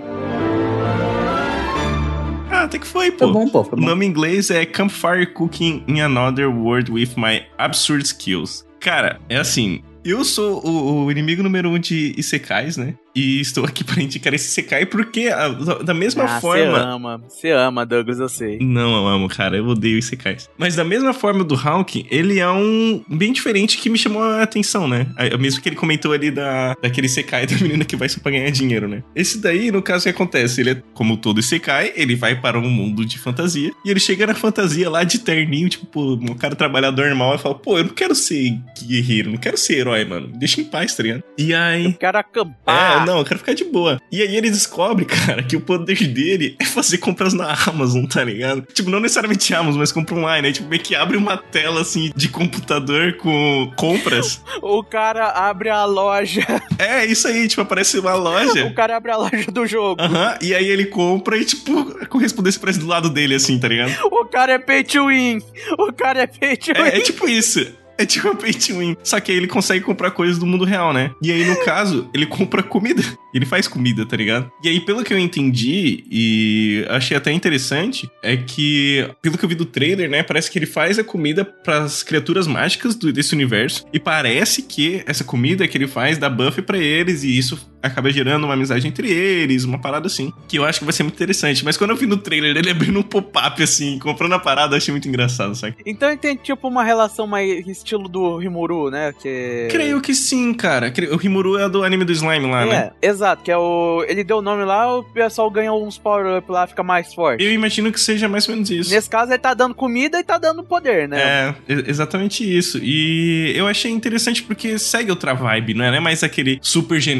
Ah, até que foi, pô. Tá bom, pô. Tá bom. O nome em inglês é Campfire Cooking in Another World with My Absurd Skills. Cara, é assim... Eu sou o, o inimigo número um de Isekais, né? E estou aqui pra indicar esse Isekai porque, a, da mesma ah, forma... Você ama, você ama, Douglas, eu sei. Não, eu amo, cara, eu odeio Isekais. Mas da mesma forma do Hawk, ele é um bem diferente que me chamou a atenção, né? Mesmo que ele comentou ali da, daquele Isekai da menina que vai só pra ganhar dinheiro, né? Esse daí, no caso, o que acontece? Ele é, como todo Isekai, ele vai para um mundo de fantasia e ele chega na fantasia lá de terninho, tipo, pô, um cara trabalhador normal e fala, pô, eu não quero ser guerreiro, não quero ser herói, mano. Deixa em paz, tá ligado? E aí... Eu quero acampar. É, não, eu quero ficar de boa. E aí ele descobre, cara, que o poder dele é fazer compras na Amazon, tá ligado? Tipo, não necessariamente Amazon, mas compra online. Aí, tipo, meio que abre uma tela, assim, de computador com compras. O cara abre a loja. É, isso aí, tipo, aparece uma loja. O cara abre a loja do jogo. Aham, uhum, e aí ele compra e, tipo, a correspondência aparece do lado dele, assim, tá ligado? O cara é pay to win. O cara é pay to win. É, é tipo isso. É tipo um pay to win. Só que aí ele consegue comprar coisas do mundo real, né? E aí, no caso, ele compra comida. Ele faz comida, tá ligado? E aí, pelo que eu entendi, e achei até interessante, é que, pelo que eu vi do trailer, né? Parece que ele faz a comida pras criaturas mágicas do, desse universo. E parece que essa comida que ele faz dá buff pra eles. E isso acaba gerando uma amizade entre eles, uma parada assim. Que eu acho que vai ser muito interessante. Mas quando eu vi no trailer ele abrindo um pop-up, assim, comprando a parada, eu achei muito engraçado, sabe? Então tem, tipo, uma relação mais estilo do Rimuru, né? Que... Creio que sim, cara. O Rimuru é do anime do Slime lá, é, né? Exato, que é o... Ele deu o nome lá, o pessoal ganha uns power-up lá, fica mais forte. Eu imagino que seja mais ou menos isso. Nesse caso, ele tá dando comida e tá dando poder, né? É, exatamente isso. E eu achei interessante porque segue outra vibe, não é, não é mais aquele super genérico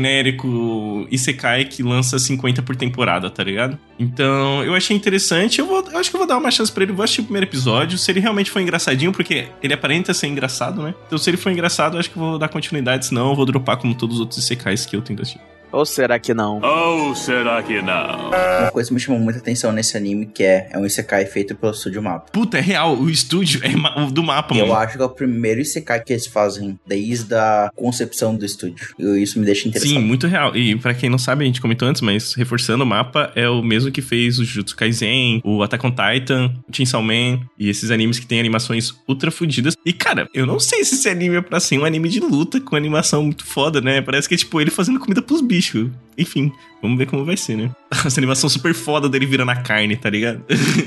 típico Isekai que lança cinquenta por temporada, tá ligado? Então, eu achei interessante. Eu, vou, eu acho que eu vou dar uma chance pra ele. Vou assistir o primeiro episódio. Se ele realmente for engraçadinho, porque ele aparenta ser engraçado, né? Então, se ele for engraçado, eu acho que eu vou dar continuidade. Senão, eu vou dropar como todos os outros Isekais que eu tento assistir. Ou será que não? Ou será que não? Uma coisa que me chamou muita atenção nesse anime, que é, é um Isekai feito pelo Estúdio Mapa. Puta, é real. O estúdio é ma- do mapa, Eu mano. acho que é o primeiro Isekai que eles fazem desde a concepção do estúdio. E isso me deixa interessado. Sim, muito real. E pra quem não sabe, a gente comentou antes, mas reforçando, o mapa é o mesmo que fez o Jujutsu Kaisen, o Attack on Titan, o Chainsaw Man e esses animes que tem animações ultra fodidas. E, cara, eu não sei se esse anime é pra ser um anime de luta com animação muito foda, né? Parece que é tipo ele fazendo comida pros bichos. Enfim, vamos ver como vai ser, né? Essa animação super foda dele virando a carne, tá ligado?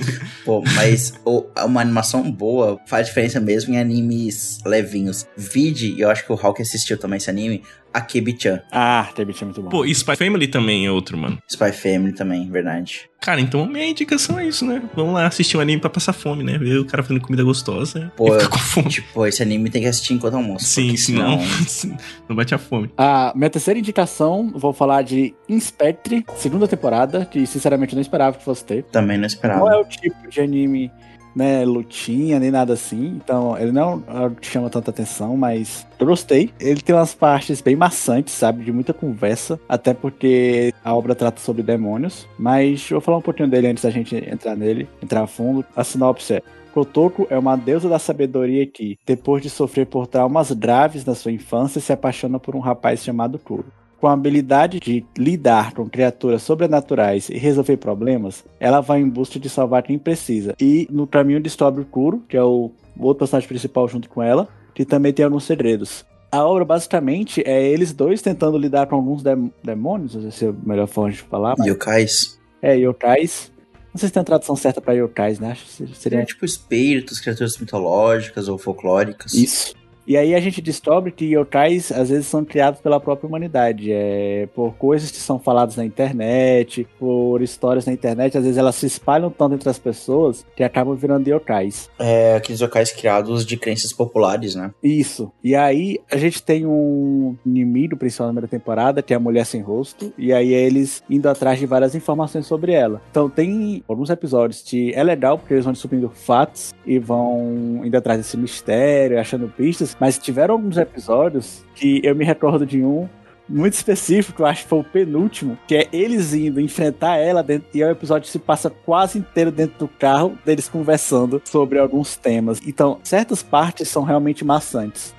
Pô, mas o- uma animação boa faz diferença mesmo em animes levinhos. Vide, e eu acho que o Hulk assistiu também esse anime, Akebi-chan. Ah, T-Beat é muito bom. Pô, e Spy Family também é outro, mano. Spy Family também, verdade. Cara, então minha indicação é isso, né? Vamos lá assistir um anime pra passar fome, né? Ver o cara fazendo comida gostosa Pô, e ficar com fome. Tipo, esse anime tem que assistir enquanto almoço. Sim, porque senão não bate a fome. A minha terceira indicação, vou falar de Inspectre, segunda temporada, que sinceramente eu não esperava que fosse ter. Também não esperava. Não é o tipo de anime, né, lutinha, nem nada assim. Então, ele não é o que chama tanta atenção, mas eu gostei. Ele tem umas partes bem maçantes, sabe? De muita conversa. Até porque a obra trata sobre demônios. Mas eu vou falar um pouquinho dele antes da gente entrar nele, entrar a fundo. A sinopse é: Kotoko é uma deusa da sabedoria que, depois de sofrer por traumas graves na sua infância, se apaixona por um rapaz chamado Kuro. Com a habilidade de lidar com criaturas sobrenaturais e resolver problemas, ela vai em busca de salvar quem precisa. E no caminho descobre o Kuro, que é o outro personagem principal junto com ela, que também tem alguns segredos. A obra basicamente é eles dois tentando lidar com alguns dem- demônios, não sei se é a melhor forma de falar, mas Yokais. é yokais. Não sei se tem a tradução certa pra yokais, né? Acho que seria Seria tipo espíritos, criaturas mitológicas ou folclóricas. isso. E aí a gente descobre que yokais às vezes são criados pela própria humanidade, é, por coisas que são faladas na internet, por histórias na internet, às vezes elas se espalham tanto entre as pessoas que acabam virando yokais. É aqueles yokais criados de crenças populares, né? Isso. E aí a gente tem um inimigo principal na primeira temporada, que é a Mulher Sem Rosto, e aí é eles indo atrás de várias informações sobre ela. Então tem alguns episódios que é legal, porque eles vão descobrindo fatos e vão indo atrás desse mistério, achando pistas, mas tiveram alguns episódios que eu me recordo de um muito específico, eu acho que foi o penúltimo, que é eles indo enfrentar ela dentro, e o episódio se passa quase inteiro dentro do carro, deles conversando sobre alguns temas. Então, certas partes são realmente maçantes,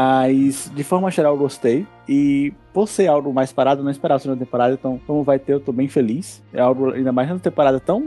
mas de forma geral eu gostei. E por ser algo mais parado, eu não esperava a segunda temporada, então como vai ter, eu tô bem feliz. É algo, ainda mais numa temporada tão...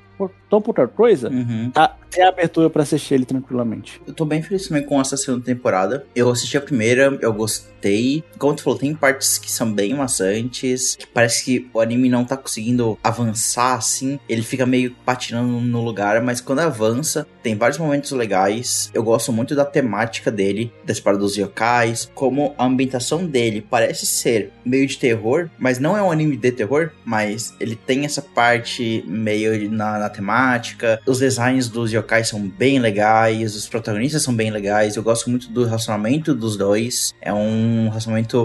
tão pouca coisa, Uhum. ah, tem abertura pra assistir ele tranquilamente. Eu tô bem feliz também com essa segunda temporada. Eu assisti a primeira, eu gostei. Como tu falou, tem partes que são bem maçantes, que parece que o anime não tá conseguindo avançar, assim. Ele fica meio patinando no lugar, mas quando avança, tem vários momentos legais. Eu gosto muito da temática dele, da história dos yokais, como a ambientação dele parece ser meio de terror, mas não é um anime de terror, mas ele tem essa parte meio na, na temática. Os designs dos yokais são bem legais, os protagonistas são bem legais. Eu gosto muito do relacionamento dos dois. É um relacionamento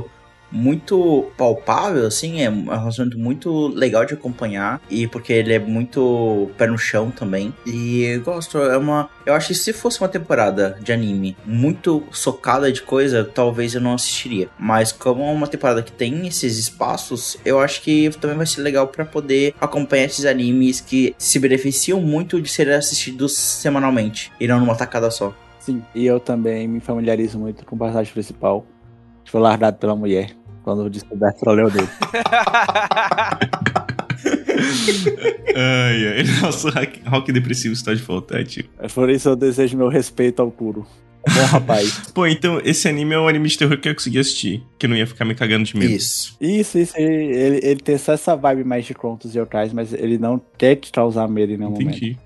muito palpável, assim, é um relacionamento muito legal de acompanhar, e porque ele é muito pé no chão também, e eu gosto, é uma, eu acho que se fosse uma temporada de anime muito socada de coisa, talvez eu não assistiria, mas como é uma temporada que tem esses espaços, eu acho que também vai ser legal pra poder acompanhar esses animes que se beneficiam muito de serem assistidos semanalmente, e não numa tacada só. Sim, e eu também me familiarizo muito com o personagem principal, que foi largado pela mulher quando eu descobri o troleu dele. Ai, ai. Nossa, rock, rock depressivo está de volta, tio. É por isso eu desejo meu respeito ao Kuro. Bom rapaz. Pô, então esse anime é um anime de terror que eu consegui assistir, que eu não ia ficar me cagando de medo. Isso. Isso, isso. Ele, ele, ele tem só essa vibe mais de contos e yokais, mas ele não quer te causar medo em nenhum momento. Entendi.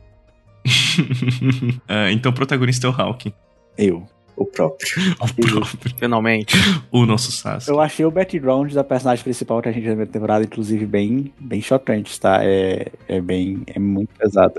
Ah, então o protagonista é o Hulk. Eu. O próprio. O próprio. Finalmente. O nosso Sasuke. Eu achei o background da personagem principal que a gente viu na primeira temporada, inclusive, bem, bem chocante, tá? É, é bem... É muito pesada.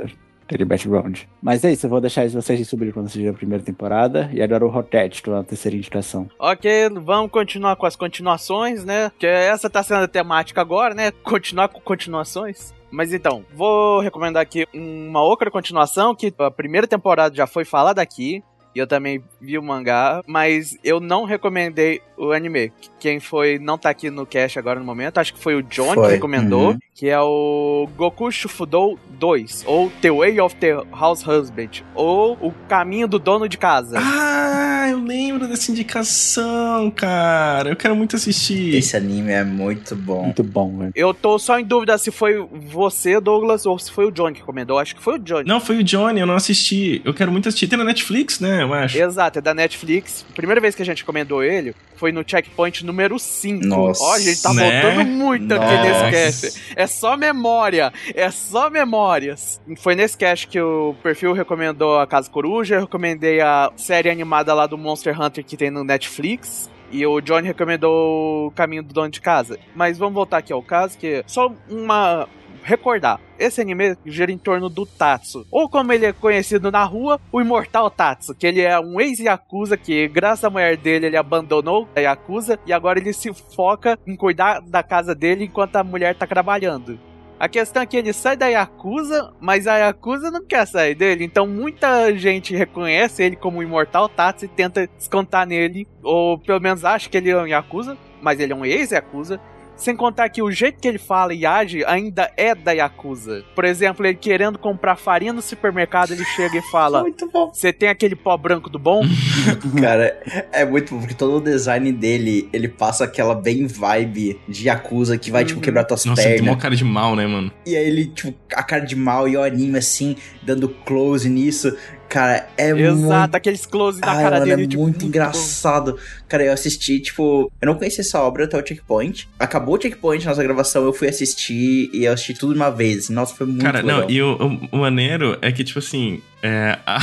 aquele background. Mas é isso, eu vou deixar isso vocês descobrirem quando assistirem a primeira temporada. E agora o Rotet, a terceira indicação. Ok, vamos continuar com as continuações, né? Porque essa tá sendo a temática agora, né? Continuar com continuações. Mas então, vou recomendar aqui uma outra continuação, que a primeira temporada já foi falada aqui. E eu também vi o mangá, mas eu não recomendei o anime. Quem foi, não tá aqui no cast agora no momento, acho que foi o John Foi. que recomendou, Uhum. que é o Goku Shufudo dois, ou The Way of the House Husband, ou O Caminho do Dono de Casa. Ah, eu lembro dessa indicação, cara. Eu quero muito assistir. Esse anime é muito bom. Muito bom, velho. Eu tô só em dúvida se foi você, Douglas, ou se foi o John que recomendou. Acho que foi o John. Não, foi o Johnny, eu não assisti. Eu quero muito assistir. Tem na Netflix, né, eu acho. Exato, é da Netflix. A primeira vez que a gente recomendou ele foi no Checkpoint número cinco. Nossa, Ó, a gente tá né? voltando muito aqui Nossa. nesse cast. É só memória, é só memórias. Foi nesse cast que o perfil recomendou a Casa Coruja, eu recomendei a série animada lá do Monster Hunter que tem no Netflix. E o Johnny recomendou O Caminho do Dono de Casa. Mas vamos voltar aqui ao caso, que só uma... recordar, esse anime gira em torno do Tatsu, ou como ele é conhecido na rua, o Imortal Tatsu, que ele é um ex-yakuza que, graças à mulher dele, ele abandonou a yakuza e agora ele se foca em cuidar da casa dele enquanto a mulher tá trabalhando. A questão é que ele sai da yakuza, mas a yakuza não quer sair dele, então muita gente reconhece ele como o Imortal Tatsu e tenta descontar nele, ou pelo menos acha que ele é um yakuza, mas ele é um ex-yakuza. Sem contar que o jeito que ele fala e age ainda é da Yakuza. Por exemplo, ele querendo comprar farinha no supermercado, ele chega e fala: Muito bom. você tem aquele pó branco do bom? Cara, é muito bom, porque todo o design dele, ele passa aquela bem vibe de Yakuza que vai, tipo, Uhum. quebrar tuas Nossa, ele tem pernas. uma cara de mal, né, mano? E aí ele, tipo, a cara de mal e o anime, assim, dando close nisso. Cara, é muito... Exato, aqueles close da Ai, cara mano, dele. é tipo, muito engraçado. Cara, eu assisti, tipo... Eu não conhecia essa obra até o Checkpoint. Acabou o Checkpoint, nossa gravação, eu fui assistir e eu assisti tudo de uma vez. Assim, nossa, foi muito Cara, legal. não, e o, o, o maneiro é que, tipo assim, é, a,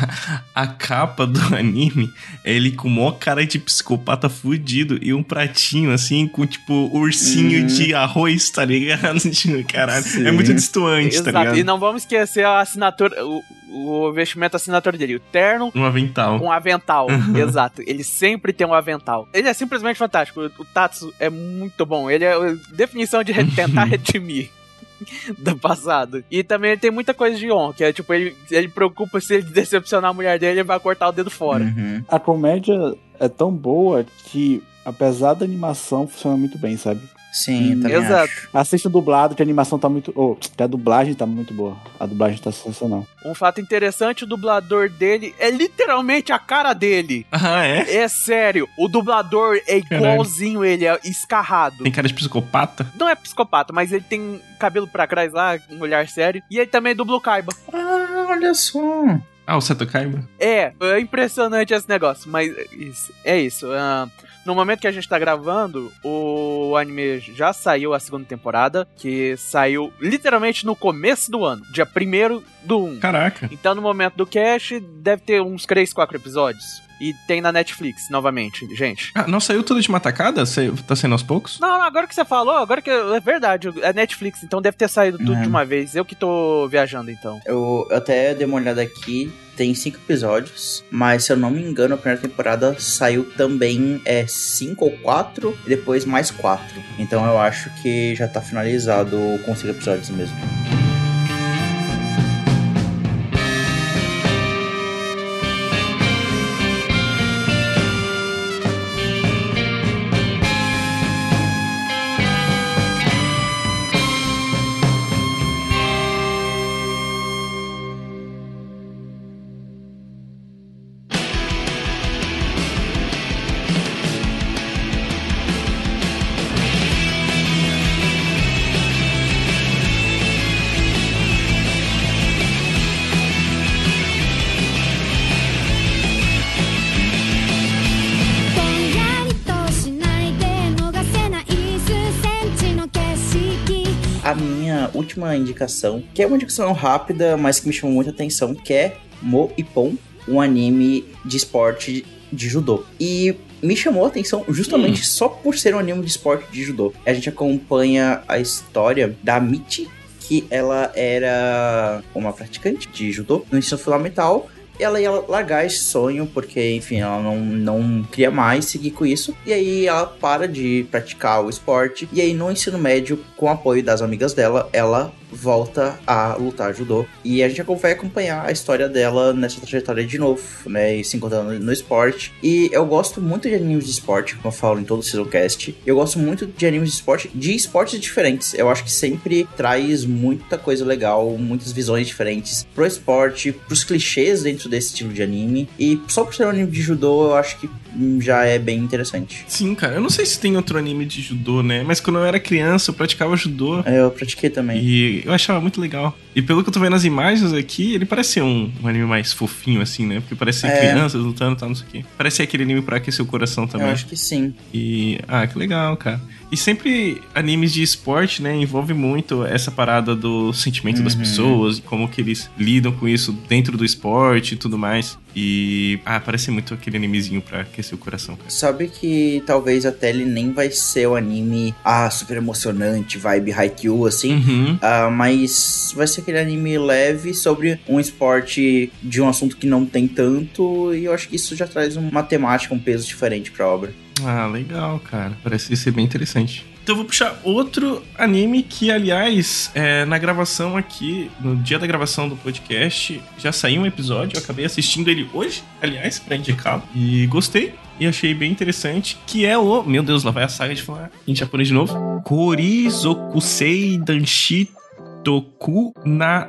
a capa do anime, ele com mó cara de psicopata fudido e um pratinho, assim, com, tipo, ursinho Uhum. de arroz, tá ligado? Tipo, caralho, Sim. é muito destoante, tá Exato, ligado? e não vamos esquecer a assinatura, o, o vestimento assinatura dele, o terno Um avental. com avental. Uhum. Exato, ele sempre tem um avental. Ele é simplesmente fantástico, o, o Tatsu é muito bom, ele é a definição de re- tentar redimir do passado. E também ele tem muita coisa de honra, que é tipo, ele, ele preocupa se ele decepcionar a mulher dele, ele vai cortar o dedo fora. Uhum. A comédia é tão boa que, apesar da animação, funciona muito bem, sabe? Sim, eu também Exato. acho. Assista o dublado, que a animação tá muito... Oh, que a dublagem tá muito boa. A dublagem tá sensacional. Um fato interessante, o dublador dele é literalmente a cara dele. Ah, é? É sério, o dublador é igualzinho ele, é escarrado. Tem cara de psicopata? Não é psicopata, mas ele tem cabelo pra trás lá, um olhar sério. E ele também dubla o Kaiba. Ah, olha só. Ah, o Seto Kaiba? É, é impressionante esse negócio, mas isso, é isso. ah, no momento que a gente tá gravando, o anime já saiu a segunda temporada, que saiu literalmente no começo do ano, dia primeiro do um. Caraca. Então, no momento do cast, deve ter uns três, quatro episódios. E tem na Netflix, novamente, gente. Ah, não saiu tudo de uma tacada? Saiu- Tá saindo aos poucos? Não, não, agora que você falou, agora que é verdade, é Netflix, então deve ter saído tudo É. de uma vez. Eu que tô viajando, então. Eu, eu até dei uma olhada aqui, tem cinco episódios, mas se eu não me engano, a primeira temporada saiu também é cinco ou quatro, e depois mais quatro. Então eu acho que já tá finalizado com cinco episódios mesmo. A minha última indicação, que é uma indicação rápida, mas que me chamou muita atenção, que é Mo Ippon, um anime de esporte de judô. E me chamou a atenção justamente Hum. só por ser um anime de esporte de judô. A gente acompanha a história da Michi, que que ela era uma praticante de judô no ensino fundamental. Ela ia largar esse sonho, porque, enfim, ela não, não queria mais seguir com isso. E aí ela para de praticar o esporte. E aí no ensino médio, com o apoio das amigas dela, ela volta a lutar judô. E a gente vai acompanhar a história dela nessa trajetória de novo, né? E se encontrando no esporte. E eu gosto muito de animes de esporte, como eu falo em todo o Seasoncast. Eu gosto muito de animes de esporte, de esportes diferentes. Eu acho que sempre traz muita coisa legal, muitas visões diferentes pro esporte, pros clichês dentro desse estilo de anime. E só por ser um anime de judô, eu acho que já é bem interessante. Sim, cara. Eu não sei se tem outro anime de judô, né? Mas quando eu era criança, eu praticava judô. Eu pratiquei também. E eu achava muito legal. E pelo que eu tô vendo as imagens aqui, ele parece ser um, um anime mais fofinho, assim, né? Porque parece ser É. crianças lutando e tal, não sei o quê. Parece ser aquele anime pra aquecer o coração também. Eu acho que sim. E, ah, que legal, cara. E sempre animes de esporte, né, envolve muito essa parada do sentimento Uhum. das pessoas, e como que eles lidam com isso dentro do esporte e tudo mais. E, ah, parece muito aquele animezinho pra aquecer o coração, cara. Sabe que talvez até ele nem vai ser o anime ah, super emocionante, vibe Haikyuu, assim. Uhum. Ah, mas vai ser aquele anime leve sobre um esporte de um assunto que não tem tanto. E eu acho que isso já traz uma temática, um peso diferente pra obra. Ah, legal, cara. Parece ser bem interessante. Então eu vou puxar outro anime que, aliás, é, na gravação aqui, no dia da gravação do podcast, já saiu um episódio. Eu acabei assistindo ele hoje, aliás, pra indicá-lo. E gostei. E achei bem interessante, que é o... Meu Deus, lá vai a saga de falar em japonês de novo. Korizokusei Danshi Toku na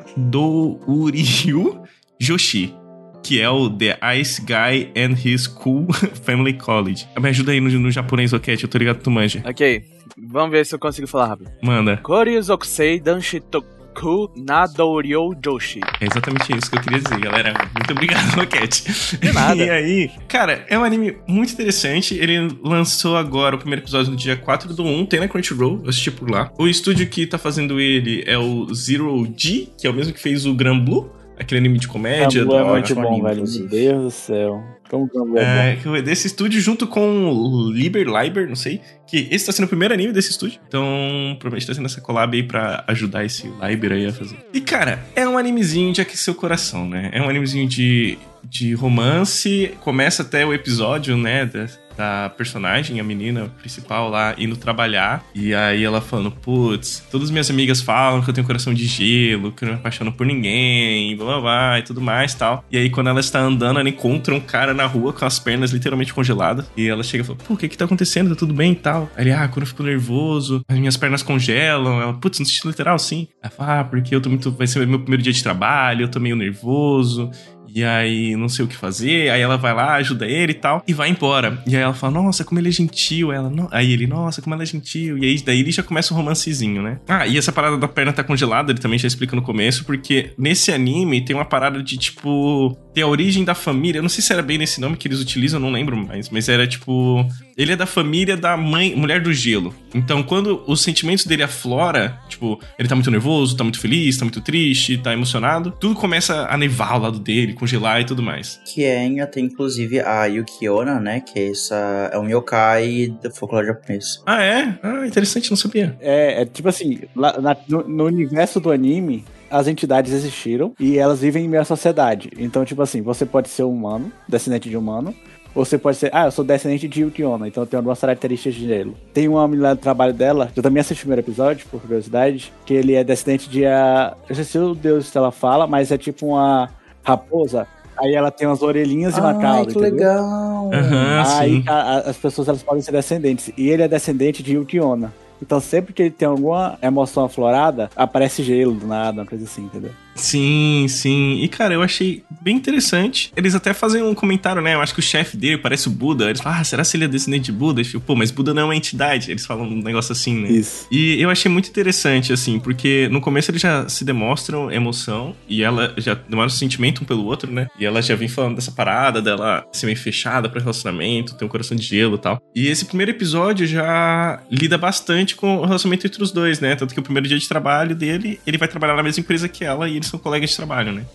Douryu Joshi, que é o The Ice Guy and His Cool Family College. Me ajuda aí no, no japonês, Roquete, eu tô ligado que tu manja. Ok, vamos ver se eu consigo falar rápido. Manda. Korizokusei Danshitoku Nadoryo Joshi. É exatamente isso que eu queria dizer, galera. Muito obrigado, Roquete. De nada. E aí, cara, é um anime muito interessante. Ele lançou agora o primeiro episódio no dia quatro do um, tem na Crunchyroll, eu assisti por lá. O estúdio que tá fazendo ele é o Zero G, que é o mesmo que fez o Gran Blue, aquele anime de comédia. Rambo é da- muito ótimo bom, anime, velho. inclusive. Meu Deus do céu. Como que Rambo é É, que é desse estúdio junto com o Liber, Liber, não sei. Que esse tá sendo o primeiro anime desse estúdio. Então, provavelmente tá sendo essa collab aí pra ajudar esse Liber aí a fazer. E, cara, é um animezinho de aquecer o coração, né? É um animezinho de, de romance. Começa até o episódio, né? Da, da personagem, a menina principal lá, indo trabalhar. E aí ela falando, putz, todas as minhas amigas falam que eu tenho coração de gelo, que eu não me apaixono por ninguém, blá blá blá e tudo mais tal. E aí quando ela está andando, ela encontra um cara na rua com as pernas literalmente congeladas. E ela chega e fala, pô, o que que tá acontecendo? Tá tudo bem e tal? Aí ele, ah, quando eu fico nervoso, as minhas pernas congelam. Ela, putz, no sentido literal, sim. Ela fala, ah, porque eu tô muito... vai ser meu primeiro dia de trabalho, eu tô meio nervoso. E aí, não sei o que fazer. Aí ela vai lá, ajuda ele e tal. E vai embora. E aí ela fala, nossa, como ele é gentil. Ela, não. Aí ele, nossa, como ela é gentil. E aí, daí ele já começa um romancezinho, né? Ah, e essa parada da perna tá congelada, ele também já explica no começo. Porque nesse anime tem uma parada de, tipo... ter a origem da família. Eu não sei se era bem nesse nome que eles utilizam, eu não lembro mais. Mas era, tipo... ele é da família da mãe, mulher do gelo. Então, quando os sentimentos dele aflora, tipo... ele tá muito nervoso, tá muito feliz, tá muito triste, tá emocionado. Tudo começa a nevar ao lado dele, congelar e tudo mais. Que é, tem inclusive a Yukiona, né? Que é, essa, é um yokai do folclore japonês. Ah, é? Ah, interessante, não sabia. É, é tipo assim, lá na- no, no universo do anime, as entidades existiram e elas vivem em meio à sociedade. Então, tipo assim, você pode ser humano, descendente de humano, ou você pode ser, ah, eu sou descendente de Yukiona, então eu tenho algumas características de gelo. Tem uma menina do trabalho dela, eu também assisti o primeiro episódio, por curiosidade, que ele é descendente de a... eu não sei o deus que ela fala, mas é tipo uma raposa. Aí ela tem umas orelhinhas e uma Ai, cauda, que entendeu? legal! Aham, Aí sim. a- a- as pessoas elas podem ser descendentes. E ele é descendente de Yukiona. Então sempre que ele tem alguma emoção aflorada, aparece gelo do nada, uma coisa assim, entendeu? Sim, sim. E, cara, eu achei bem interessante. Eles até fazem um comentário, né? Eu acho que o chefe dele parece o Buda. Eles falam, ah, será que ele é descendente de Buda? Eu fico, pô, mas Buda não é uma entidade. Eles falam um negócio assim, né? Isso. E eu achei muito interessante, assim, porque no começo eles já se demonstram emoção e ela já demora um sentimento um pelo outro, né? E ela já vem falando dessa parada dela ser meio fechada pra relacionamento, ter um coração de gelo e tal. E esse primeiro episódio já lida bastante com o relacionamento entre os dois, né? Tanto que o primeiro dia de trabalho dele, ele vai trabalhar na mesma empresa que ela e eles são colegas de trabalho, né?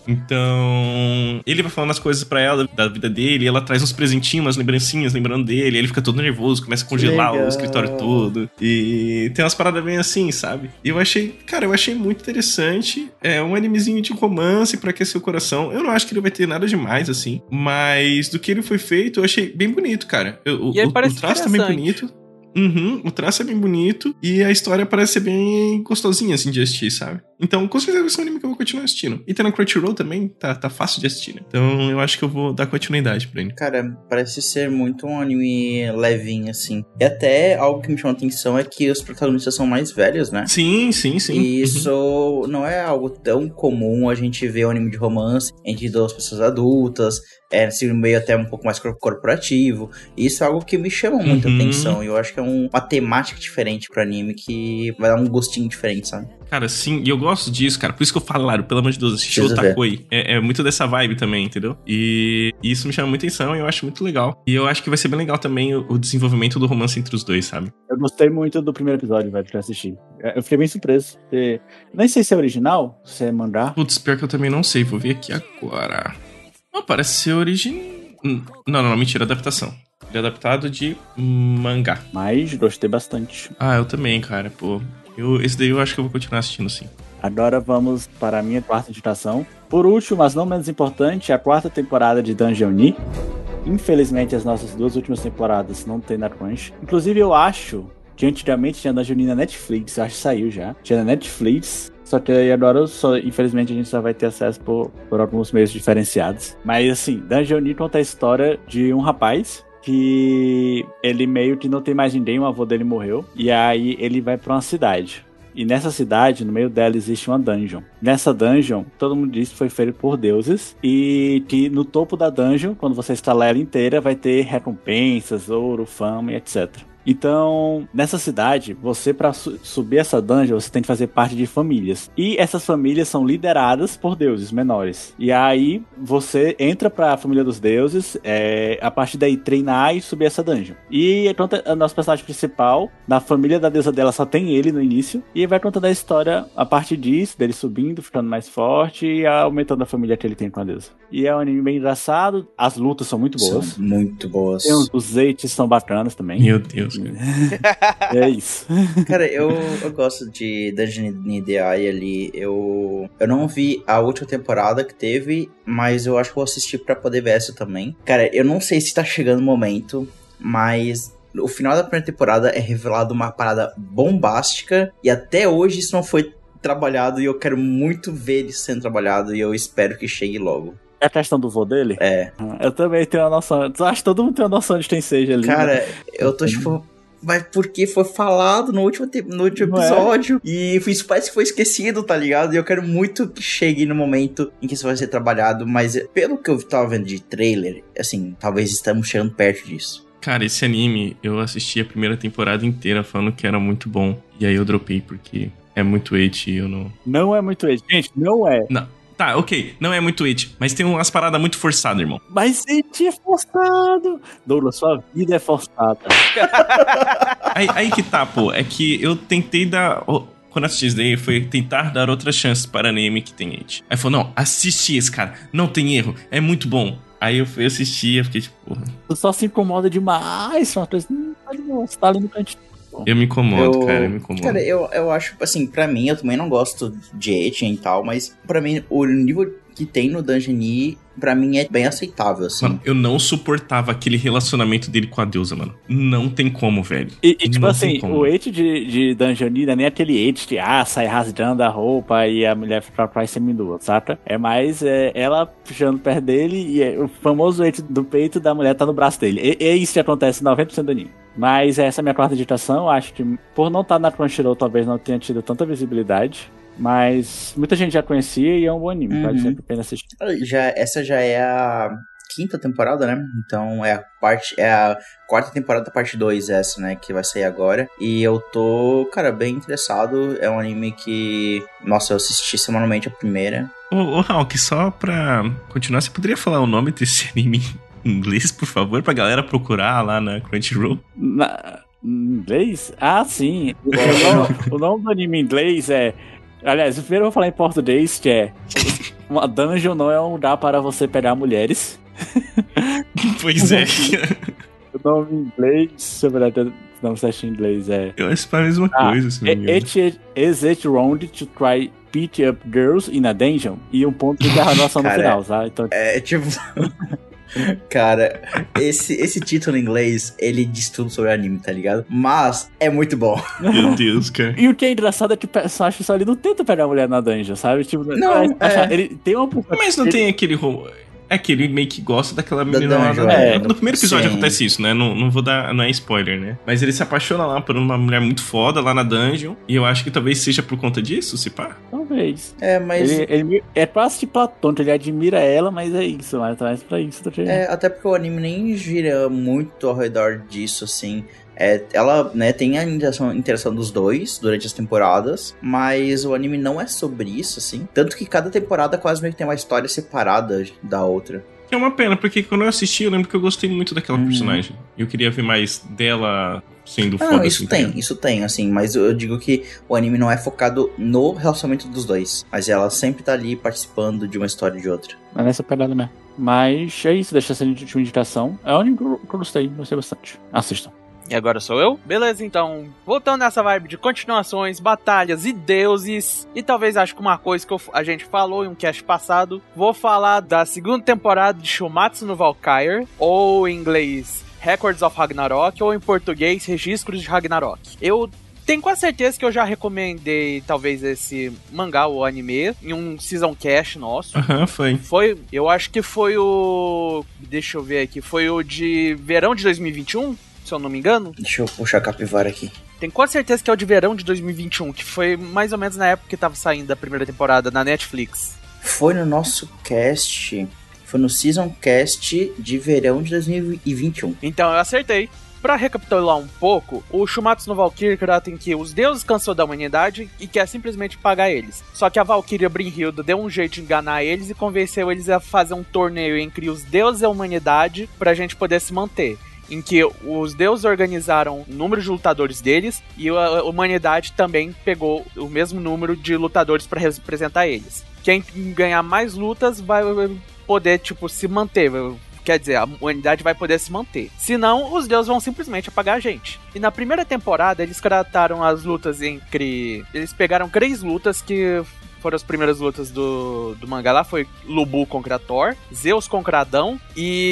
Então, ele vai falando as coisas pra ela da vida dele, ela traz uns presentinhos, umas lembrancinhas, lembrando dele, ele fica todo nervoso, começa a congelar Legal. o escritório todo. E tem umas paradas bem assim, sabe? E eu achei, cara, eu achei muito interessante. É um animezinho de romance pra aquecer o coração. Eu não acho que ele vai ter nada demais, assim, mas do que ele foi feito, eu achei bem bonito, cara. Eu, o, E ele o, parece o traço tá bem interessante. bonito. Uhum, o traço é bem bonito e a história parece ser bem gostosinha, assim, de assistir, sabe? Então, com certeza vai ser um anime que eu vou continuar assistindo. E tem na Crunchyroll também, tá, tá fácil de assistir, né? Então, eu acho que eu vou dar continuidade pra ele. Cara, parece ser muito um anime levinho, assim. E até algo que me chamou a atenção é que os protagonistas são mais velhos, né? Sim, sim, sim. E isso não é algo tão comum a gente ver um anime de romance entre duas pessoas adultas, é assim, meio até um pouco mais cor- corporativo. E isso é algo que me chama muita Uhum. atenção. E eu acho que é um- uma temática diferente pro anime que vai dar um gostinho diferente, sabe? Cara, sim, e eu gosto disso, cara. Por isso que eu falo, Laro, pelo amor de Deus, assistir o Preciso ver. Takoi. É, é muito dessa vibe também, entendeu? E isso me chama muita atenção e eu acho muito legal. E eu acho que vai ser bem legal também o, o desenvolvimento do romance entre os dois, sabe? Eu gostei muito do primeiro episódio, velho, que eu assisti. Eu fiquei bem surpreso. porque- Nem sei se é original, se é mangá. Putz, pior que eu também não sei. Vou ver aqui agora. Não, parece ser original. Não, não, não, mentira, adaptação. Ele é adaptado de mangá. Mas gostei bastante. Ah, eu também, cara, pô. Eu, esse daí eu acho que eu vou continuar assistindo, sim. Agora vamos para a minha quarta indicação. Por último, mas não menos importante, a quarta temporada de Dungeon Ni. Infelizmente, as nossas duas últimas temporadas não tem na Crunch. Inclusive, eu acho que antigamente tinha Dungeon Ni na Netflix. Eu acho que saiu já. Tinha na Netflix. Só que aí agora, só, infelizmente, a gente só vai ter acesso por, por alguns meios diferenciados. Mas, assim, Dungeon Ni conta a história de um rapaz que ele meio que não tem mais ninguém, o avô dele morreu. E aí ele vai pra uma cidade. E nessa cidade, no meio dela, existe uma dungeon. Nessa dungeon, todo mundo diz que foi feito por deuses. E que no topo da dungeon, quando você instalar ela inteira, vai ter recompensas, ouro, fama e etcétera. Então, nessa cidade, você para su- subir essa dungeon, você tem que fazer parte de famílias. E essas famílias são lideradas por deuses menores. E aí, você entra pra família dos deuses, é, a partir daí treinar e subir essa dungeon. E conta a nosso personagem principal, na família da deusa dela só tem ele no início. E vai contando a história a partir disso, dele subindo, ficando mais forte e aumentando a família que ele tem com a deusa. E é um anime bem engraçado, as lutas são muito boas. São muito boas. Tem os, os eights são bacanas também. Meu Deus, cara. É isso. Cara, eu, eu gosto de Dungeon Ni D I ali. Eu, eu não vi a última temporada que teve, mas eu acho que vou assistir pra poder ver essa também. Cara, eu não sei se tá chegando o momento, mas no final da primeira temporada é revelado uma parada bombástica e até hoje isso não foi trabalhado e eu quero muito ver isso sendo trabalhado e eu espero que chegue logo. É a questão do vô dele? É. Eu também tenho uma noção. Eu acho que todo mundo tem uma noção de quem seja ali. Cara, né? eu tô tipo... Mas porque foi falado no último, te- no último Não é? episódio. E isso parece que foi esquecido, tá ligado? E eu quero muito que chegue no momento em que isso vai ser trabalhado. Mas pelo que eu tava vendo de trailer, assim, talvez estamos chegando perto disso. Cara, esse anime, eu assisti a primeira temporada inteira falando que era muito bom. E aí eu dropei porque é muito eit e eu não... Não é muito ele. Gente, não é. Não. Tá, ok, não é muito eit, mas tem umas paradas muito forçadas, irmão. Mas ele é forçado. Douglas, sua vida é forçada. Aí, aí que tá, pô, é que eu tentei dar... oh, quando eu assisti isso daí, foi tentar dar outras chances para anime que tem eit. Aí falou, não, assiste esse, cara, não tem erro, é muito bom. Aí eu fui assistir e fiquei tipo, porra, Tu só se incomoda demais. Uma coisa, hum, tá de boa, você tá ali no cantinho. eu me incomodo, Eu- cara, eu me incomodo. Cara, eu, eu acho, assim, pra mim, eu também não gosto de Etienne e tal, mas pra mim, o nível que tem no Dungeon Ni, pra mim, é bem aceitável, assim. Mano, eu não suportava aquele relacionamento dele com a deusa, mano. Não tem como, velho. E, e, tipo Não assim, tem como. o eit de, de Dungeon Ni não é nem aquele eit que ah, sai rasgando a roupa e a mulher fica pra trás seminua, saca? É mais é, ela puxando perto dele e é, o famoso eit do peito da mulher tá no braço dele. E, é isso que acontece noventa por cento do anime. Mas essa é a minha quarta digitação. Acho que por não estar na Crunchyroll talvez não tenha tido tanta visibilidade. Mas muita gente já conhecia e é um bom anime. Uhum. Vale sempre a pena assistir. Já, essa já é a quinta temporada, né? Então é a parte, é a quarta temporada, parte dois, essa, né? Que vai sair agora. E eu tô, cara, bem interessado. É um anime que, nossa, eu assisti semanalmente a primeira. Ô, ô Hulk, só pra continuar, você poderia falar o nome desse anime em inglês, por favor, pra galera procurar lá na Crunchyroll? Na, em inglês? Ah, sim. O nome, o nome do anime em inglês é Aliás, primeiro eu vou falar em português, que é... Uma dungeon não é um lugar para você pegar mulheres. Pois é. O nome em inglês, deixa eu ver o nome certinho em inglês, é... Eu acho que é a mesma Ah, coisa, se não me engano. it, is it wrong to try beat up girls in a dungeon? E um ponto de interrogação no Cara, final, tá? Então, É tipo. Cara, esse, esse título em inglês, ele diz tudo sobre o anime, tá ligado? Mas é muito bom. Meu Deus, cara. E o que é engraçado é que o personagem só ele não tenta pegar a mulher na dungeon, sabe? Tipo, Não, é. ele tem uma... Mas não ele- tem aquele... ro- É que ele meio que gosta daquela menina lá. dungeon, da- é. No primeiro episódio Sim. acontece isso, né? Não, não vou dar... Não é spoiler, né? Mas ele se apaixona lá por uma mulher muito foda lá na dungeon. E eu acho que talvez seja por conta disso, se pá. Talvez. É, mas. Ele, ele é quase de platônico, ele admira ela, mas é isso, mas mais pra isso. Tá É, até porque o anime nem gira muito ao redor disso, assim. É, ela, né, tem a interação, interação dos dois durante as temporadas, mas o anime não é sobre isso, assim. Tanto que cada temporada quase meio que tem uma história separada da outra. Que é uma pena, porque quando eu assisti, eu lembro que eu gostei muito daquela Uhum. personagem. Eu queria ver mais dela sendo Não, foda. isso assim, tem, tá? isso tem, assim, mas eu digo que o anime não é focado no relacionamento dos dois, mas ela sempre tá ali participando de uma história e de outra. É nessa pegada mesmo. Mas é isso, deixa essa última indicação. É o único que eu gostei, gostei bastante. Assistam. E agora sou eu? Beleza, então, voltando nessa vibe de continuações, batalhas e deuses, e talvez acho que uma coisa que eu- a gente falou em um cast passado, vou falar da segunda temporada de Shumatsu no Valkyrie, ou em inglês Records of Ragnarok, ou em português Registros de Ragnarok. Eu tenho quase certeza que eu já recomendei talvez esse mangá ou anime em um season cast nosso. Aham, foi. Foi, eu acho que foi o... Deixa eu ver aqui, foi o de verão de dois mil e vinte e um? Se eu não me engano. Deixa eu puxar a capivara aqui. Tenho quase certeza que é o de verão de dois mil e vinte e um, que foi mais ou menos na época que tava saindo a primeira temporada na Netflix. Foi no nosso cast, foi no Season Cast de verão de dois mil e vinte e um. Então eu acertei. Pra recapitular um pouco, o Shumatsu no Valkyrie trata em que os deuses cansou da humanidade e quer simplesmente pagar eles. Só que a Valkyria Brynhilda deu um jeito de enganar eles e convenceu eles a fazer um torneio entre os deuses e a humanidade pra gente poder se manter. Em que os deuses organizaram o número de lutadores deles e a humanidade também pegou o mesmo número de lutadores para representar eles. Quem ganhar mais lutas vai poder, tipo, se manter. Quer dizer, a humanidade vai poder se manter. Senão, os deuses vão simplesmente apagar a gente. E na primeira temporada, eles trataram as lutas entre... Eles pegaram três lutas que... foram as primeiras lutas do, do mangá lá, foi Lubu contra Thor, Zeus contra Adão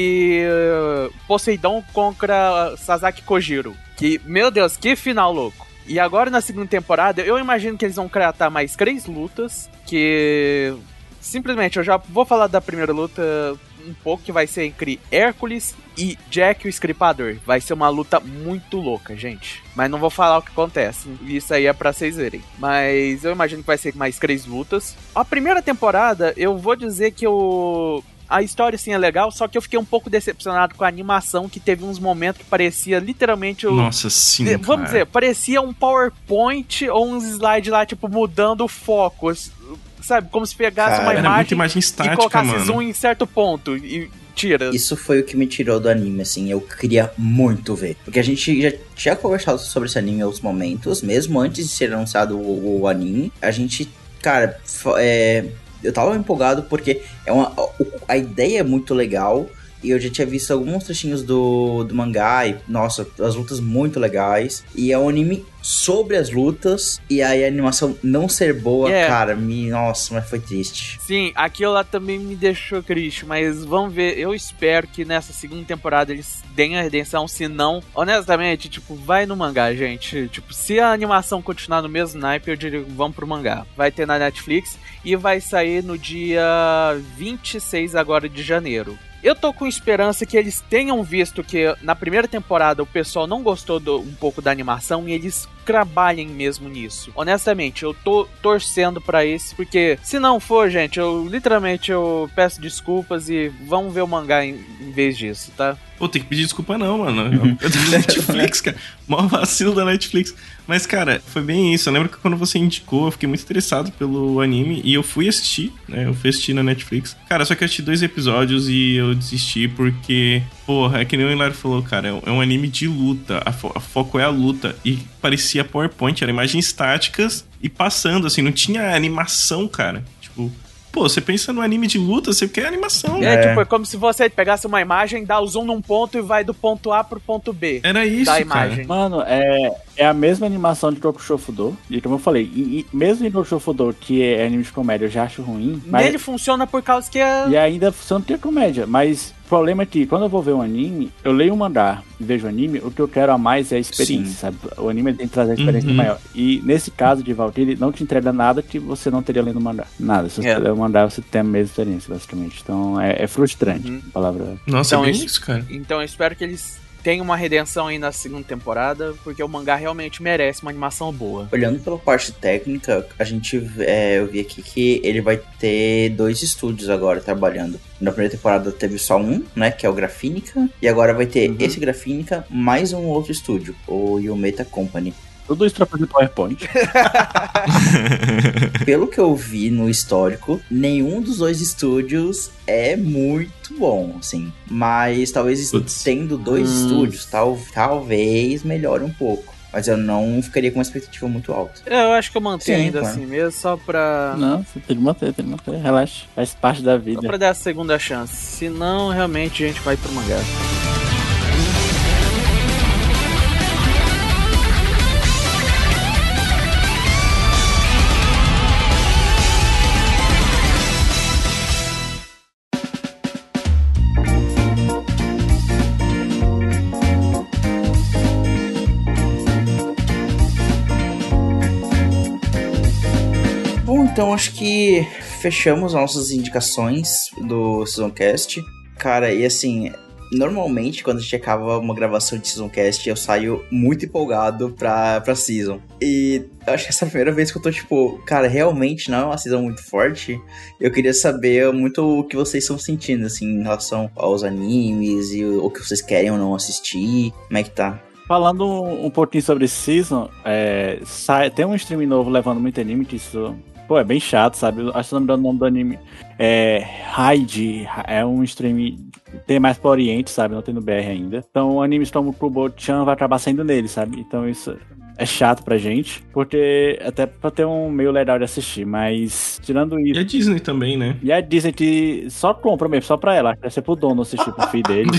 e uh, Poseidon contra Sasaki Kojiro. Que, meu Deus, que final louco. E agora na segunda temporada, eu imagino que eles vão criar mais três lutas, que... Simplesmente, eu já vou falar da primeira luta um pouco, que vai ser entre Hércules e Jack o Escripador. Vai ser uma luta muito louca, gente. Mas não vou falar o que acontece. Isso aí é pra vocês verem. Mas eu imagino que vai ser mais três lutas. A primeira temporada, eu vou dizer que eu... A história, sim, é legal, só que eu fiquei um pouco decepcionado com a animação, que teve uns momentos que parecia literalmente... O... Nossa, sim, de- Vamos cara. dizer, parecia um PowerPoint ou uns slides lá, tipo, mudando o foco. Sabe, como se pegasse Cara, uma era Era muita imagem imagem e estática, colocasse mano. zoom em certo ponto e tira. Isso foi o que me tirou do anime, assim, eu queria muito ver. Porque a gente já tinha conversado sobre esse anime em outros momentos, mesmo antes de ser anunciado o, o anime. A gente, cara, fo- é, eu tava empolgado porque é uma, a ideia é muito legal. E eu já tinha visto alguns trechinhos do, do mangá e, nossa, as lutas muito legais. E é um anime sobre as lutas. E aí a animação não ser boa, É. cara, me, nossa, mas foi triste. Sim, aquilo lá também me deixou triste, mas vamos ver, eu espero que nessa segunda temporada eles deem a redenção, se não, honestamente, tipo, vai no mangá, gente, tipo, se a animação continuar no mesmo naipe, eu diria, vamos pro mangá. Vai ter na Netflix e vai sair no dia vinte e seis agora de janeiro. Eu tô com esperança que eles tenham visto que na primeira temporada o pessoal não gostou do, um pouco da animação e eles trabalhem mesmo nisso. Honestamente, eu tô torcendo pra isso, porque se não for, gente, eu literalmente eu peço desculpas e vamos ver o mangá em, em vez disso, tá? Pô, tem que pedir desculpa não, mano. É da Netflix, cara. Mó vacilo da Netflix. Mas, cara, foi bem isso. Eu lembro que quando você indicou, eu fiquei muito interessado pelo anime e eu fui assistir, né? Eu fui assistir na Netflix. Cara, só que eu assisti dois episódios e eu desisti porque, porra, é que nem o Hilário falou, cara, é um anime de luta. A, fo- a foco é a luta. E parecia parecia PowerPoint, era imagens estáticas e passando, assim, não tinha animação, cara. Tipo, pô, você pensa no anime de luta, você quer animação. É, É. tipo, é como se você pegasse uma imagem, dá o zoom num ponto e vai do ponto A pro ponto B. Era isso, da cara. imagem. Mano, é, é a mesma animação de Tokusho Fudo. E como eu falei, e, e mesmo em Tokusho Fudo, que é anime de comédia, eu já acho ruim. Mas, Nele funciona por causa que é... e ainda funciona ter comédia. Mas o problema é que quando eu vou ver um anime, eu leio um mangá e vejo o anime, o que eu quero a mais é a experiência, Sim. sabe? O anime tem que trazer a experiência Uhum. maior. E nesse caso de Valkyrie, não te entrega nada que você não teria lendo o mangá. Nada. Se você É. ler o mangá, você tem a mesma experiência, basicamente. Então é, é frustrante. Uhum. A palavra. Nossa, Então, é bem isso- isso, cara. Então eu espero que eles tenham uma redenção aí na segunda temporada, porque o mangá realmente merece uma animação boa. Olhando pela parte técnica, a gente é, eu vi aqui que ele vai ter dois estúdios agora trabalhando. Na primeira temporada teve só um, né, que é o Grafínica, e agora vai ter Uhum. esse Grafínica mais um outro estúdio, o Yumeta Company. Tudo isso pra fazer PowerPoint. Pelo que eu vi no histórico, nenhum dos dois estúdios é muito bom, assim. Mas talvez Putz. tendo dois Hum. estúdios, tal, talvez melhore um pouco. Mas eu não ficaria com uma expectativa muito alta. Eu acho que eu mantenho Sim, ainda claro. assim mesmo, só pra... Não, você tem que manter, tem que manter. Relaxa. Faz parte da Só vida. pra dar a segunda chance. Senão, realmente, a gente vai pro mangá. Bom, então acho que fechamos nossas indicações do Seasoncast. Cara, e assim, normalmente quando a gente acaba uma gravação de Seasoncast, eu saio muito empolgado pra, pra Season. E eu acho que essa é a primeira vez que eu tô tipo, cara, realmente não é uma Season muito forte. Eu queria saber muito o que vocês estão sentindo, assim, em relação aos animes e o, o que vocês querem ou não assistir. Como é que tá? Falando um, um pouquinho sobre Season, é, sai, tem um stream novo levando muito anime, que isso, pô, é bem chato, sabe? Eu acho que não me dando o nome do anime. É, Raid, é um stream que tem mais pro Oriente, sabe? Não tem no B R ainda. Então, animes como Kubo-chan vai acabar saindo nele, sabe? Então, isso é chato pra gente, porque até pra ter um meio legal de assistir, mas tirando E isso. a Disney também, né? E a Disney que só compra mesmo, só pra ela. Acho que vai ser pro dono assistir pro filho dele.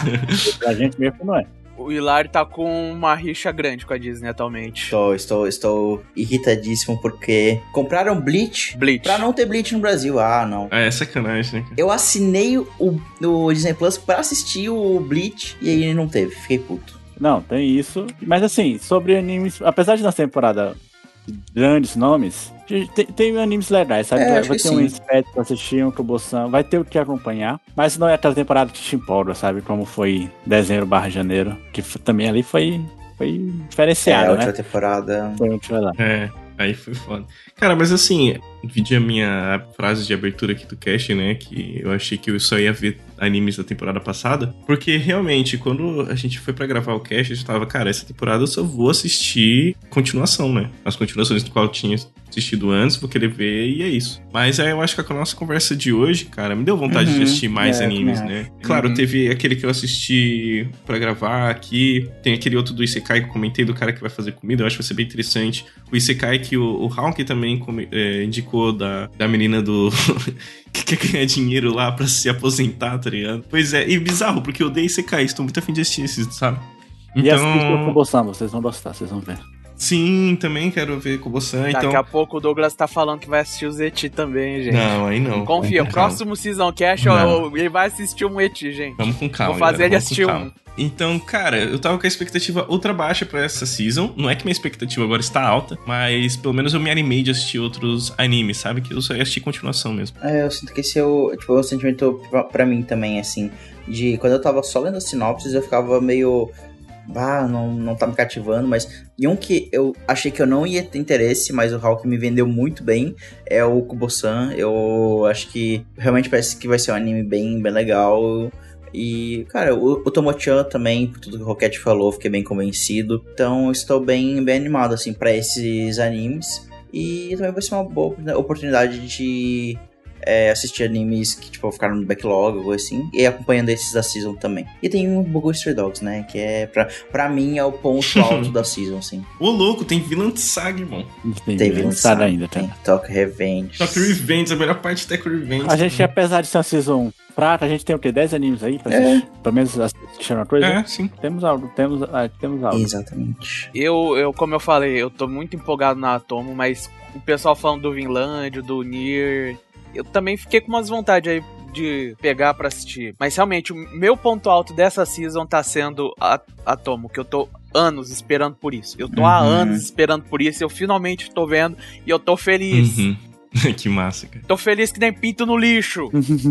Pra gente mesmo não é. O Hilário tá com uma rixa grande com a Disney atualmente. Estou, estou, estou irritadíssimo porque compraram Bleach Bleach. pra não ter Bleach no Brasil. Ah, não. Ah, é sacanagem, né? cara? Eu assinei o, o Disney Plus pra assistir o Bleach e aí não teve. Fiquei puto. Não, tem isso. Mas assim, sobre animes, apesar de na temporada grandes nomes, tem, tem animes legais, sabe? É, vai acho vai que ter sim. um Spet pra assistir, um Kubo-san, vai ter o que acompanhar. Mas não é aquela temporada que te empolga, sabe? Como foi dezembro barra janeiro, que f- também ali foi, foi É, diferenciado, a né? última temporada. Foi um que foi lá. É, aí foi foda. Cara, mas assim, dividi a minha frase de abertura aqui do cast, né? Que eu achei que eu só ia ver animes da temporada passada. Porque realmente, quando a gente foi pra gravar o cast, a gente tava, cara, essa temporada eu só vou assistir continuação, né? As continuações do qual eu tinha assistido antes, vou querer ver e é isso. Mas aí eu acho que com a nossa conversa de hoje, cara, me deu vontade Uhum. de assistir mais É, animes, também né? Claro, Uhum. teve aquele que eu assisti pra gravar aqui, tem aquele outro do Isekai que eu comentei, do cara que vai fazer comida, eu acho que vai ser bem interessante. O Isekai que o, o Hawk também come- é, indicou da, da menina do... que quer ganhar dinheiro lá pra se aposentar, tá ligado? Pois é, e bizarro, porque eu odeio Isekai, estou muito afim de assistir esses, sabe? E assistir o Então, Kubo-san, vocês vão gostar, vocês vão ver. sim, também quero ver Kobo-san, Daqui então... a pouco o Douglas tá falando que vai assistir os Eti também, gente. Não, aí não. Confia, Calma. próximo Season Cash, Não. ó, ele vai assistir um Eti, gente. Vamos com calma. Vou fazer galera, ele vamos com assistir calma. um. Então, cara, eu tava com a expectativa ultra baixa pra essa season. Não é que minha expectativa agora está alta, mas pelo menos eu me animei de assistir outros animes, sabe? Que eu só ia assistir continuação mesmo. É, eu sinto que esse é o, tipo, é um sentimento pra, pra mim também, assim. De quando eu tava só lendo as sinopses, eu ficava meio. Ah, não, não tá me cativando, mas. E um que eu achei que eu não ia ter interesse, mas o Hulk me vendeu muito bem, é o Kubo-san. Eu acho que realmente parece que vai ser um anime bem, bem legal. E, cara, o, o Tomo-chan também, por tudo que o Rocket falou, fiquei bem convencido. Então, estou bem, bem animado, assim, pra esses animes. E também vai ser uma boa oportunidade de é, assistir animes que, tipo, ficaram no backlog ou assim, e acompanhando esses da season também. E tem o Bugo Stray Dogs, né, que é, pra, pra mim, é o ponto alto da season, assim. Ô, louco, tem Vinland Saga, irmão. Tem, Tem tem Vinland Saga ainda, tá? tem Tokyo Revenge. Tokyo Revenge, a melhor parte de Tokyo Revenge. A gente, apesar de ser uma season prata, a gente tem o quê? dez animes aí pra É. assistir? Pelo menos assistir uma coisa? É, sim. Temos algo, temos, ah, temos algo. Exatamente. Eu, eu, como eu falei, eu tô muito empolgado na Atomo, mas o pessoal falando do Vinland, do Nier, eu também fiquei com umas vontades aí de pegar pra assistir. Mas realmente, o meu ponto alto dessa season tá sendo a Atomo, que eu tô anos esperando por isso. Eu tô Uhum. há anos esperando por isso, eu finalmente tô vendo e eu tô feliz. Uhum. Que massa, cara. Tô feliz que nem pinto no lixo.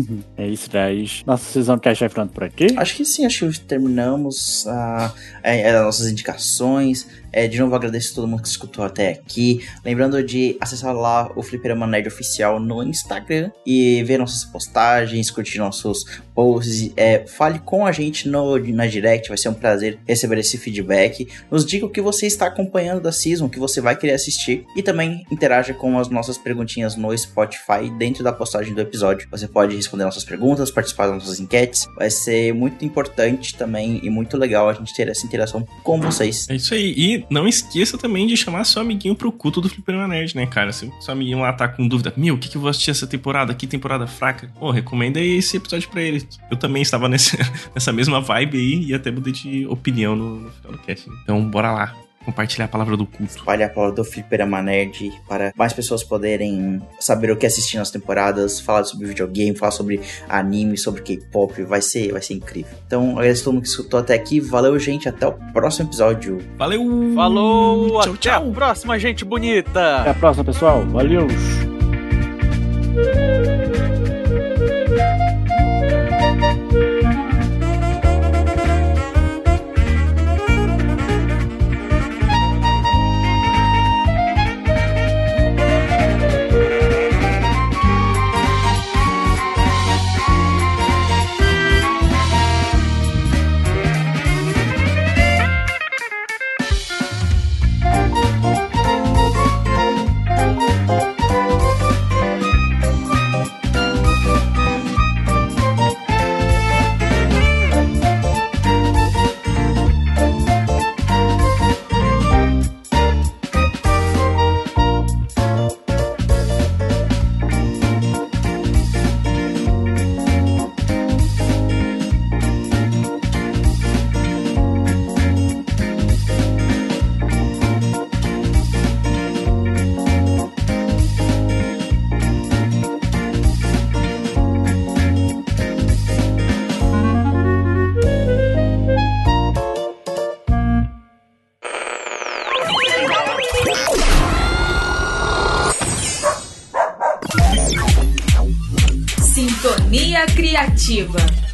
É isso daí. Nossa season cast vai ficando por aqui. Acho que sim, acho que terminamos a, a- as nossas indicações. É, de novo, agradeço a todo mundo que escutou até aqui. Lembrando de acessar lá o Fliperama Nerd Oficial no Instagram e ver nossas postagens, curtir nossos posts. É, fale com a gente no, na direct, vai ser um prazer receber esse feedback. Nos diga o que você está acompanhando da season, o que você vai querer assistir. E também interaja com as nossas perguntinhas no Spotify dentro da postagem do episódio. Você pode responder nossas perguntas, participar das nossas enquetes. Vai ser muito importante também e muito legal a gente ter essa interação com vocês. É isso aí. E não esqueça também de chamar seu amiguinho pro culto do Fliperama Nerd, né, cara? Se seu amiguinho lá tá com dúvida, meu, o que, que eu vou assistir essa temporada? Que temporada fraca? Pô, recomenda aí esse episódio pra ele. Eu também estava nesse, nessa mesma vibe aí e até mudei de opinião no, no final do cast. Então, bora lá. Compartilhar a palavra do culto. Espalhe a palavra do Fliperama Nerd para mais pessoas poderem saber o que assistir nas temporadas, falar sobre videogame, falar sobre anime, sobre K-pop, vai ser, vai ser incrível. Então, agradeço a todo mundo que escutou até aqui, valeu gente, até o próximo episódio. Valeu! Falou, Tchau, até tchau! a próxima, gente bonita. Até a próxima, pessoal. Valeu! Sintonia Criativa.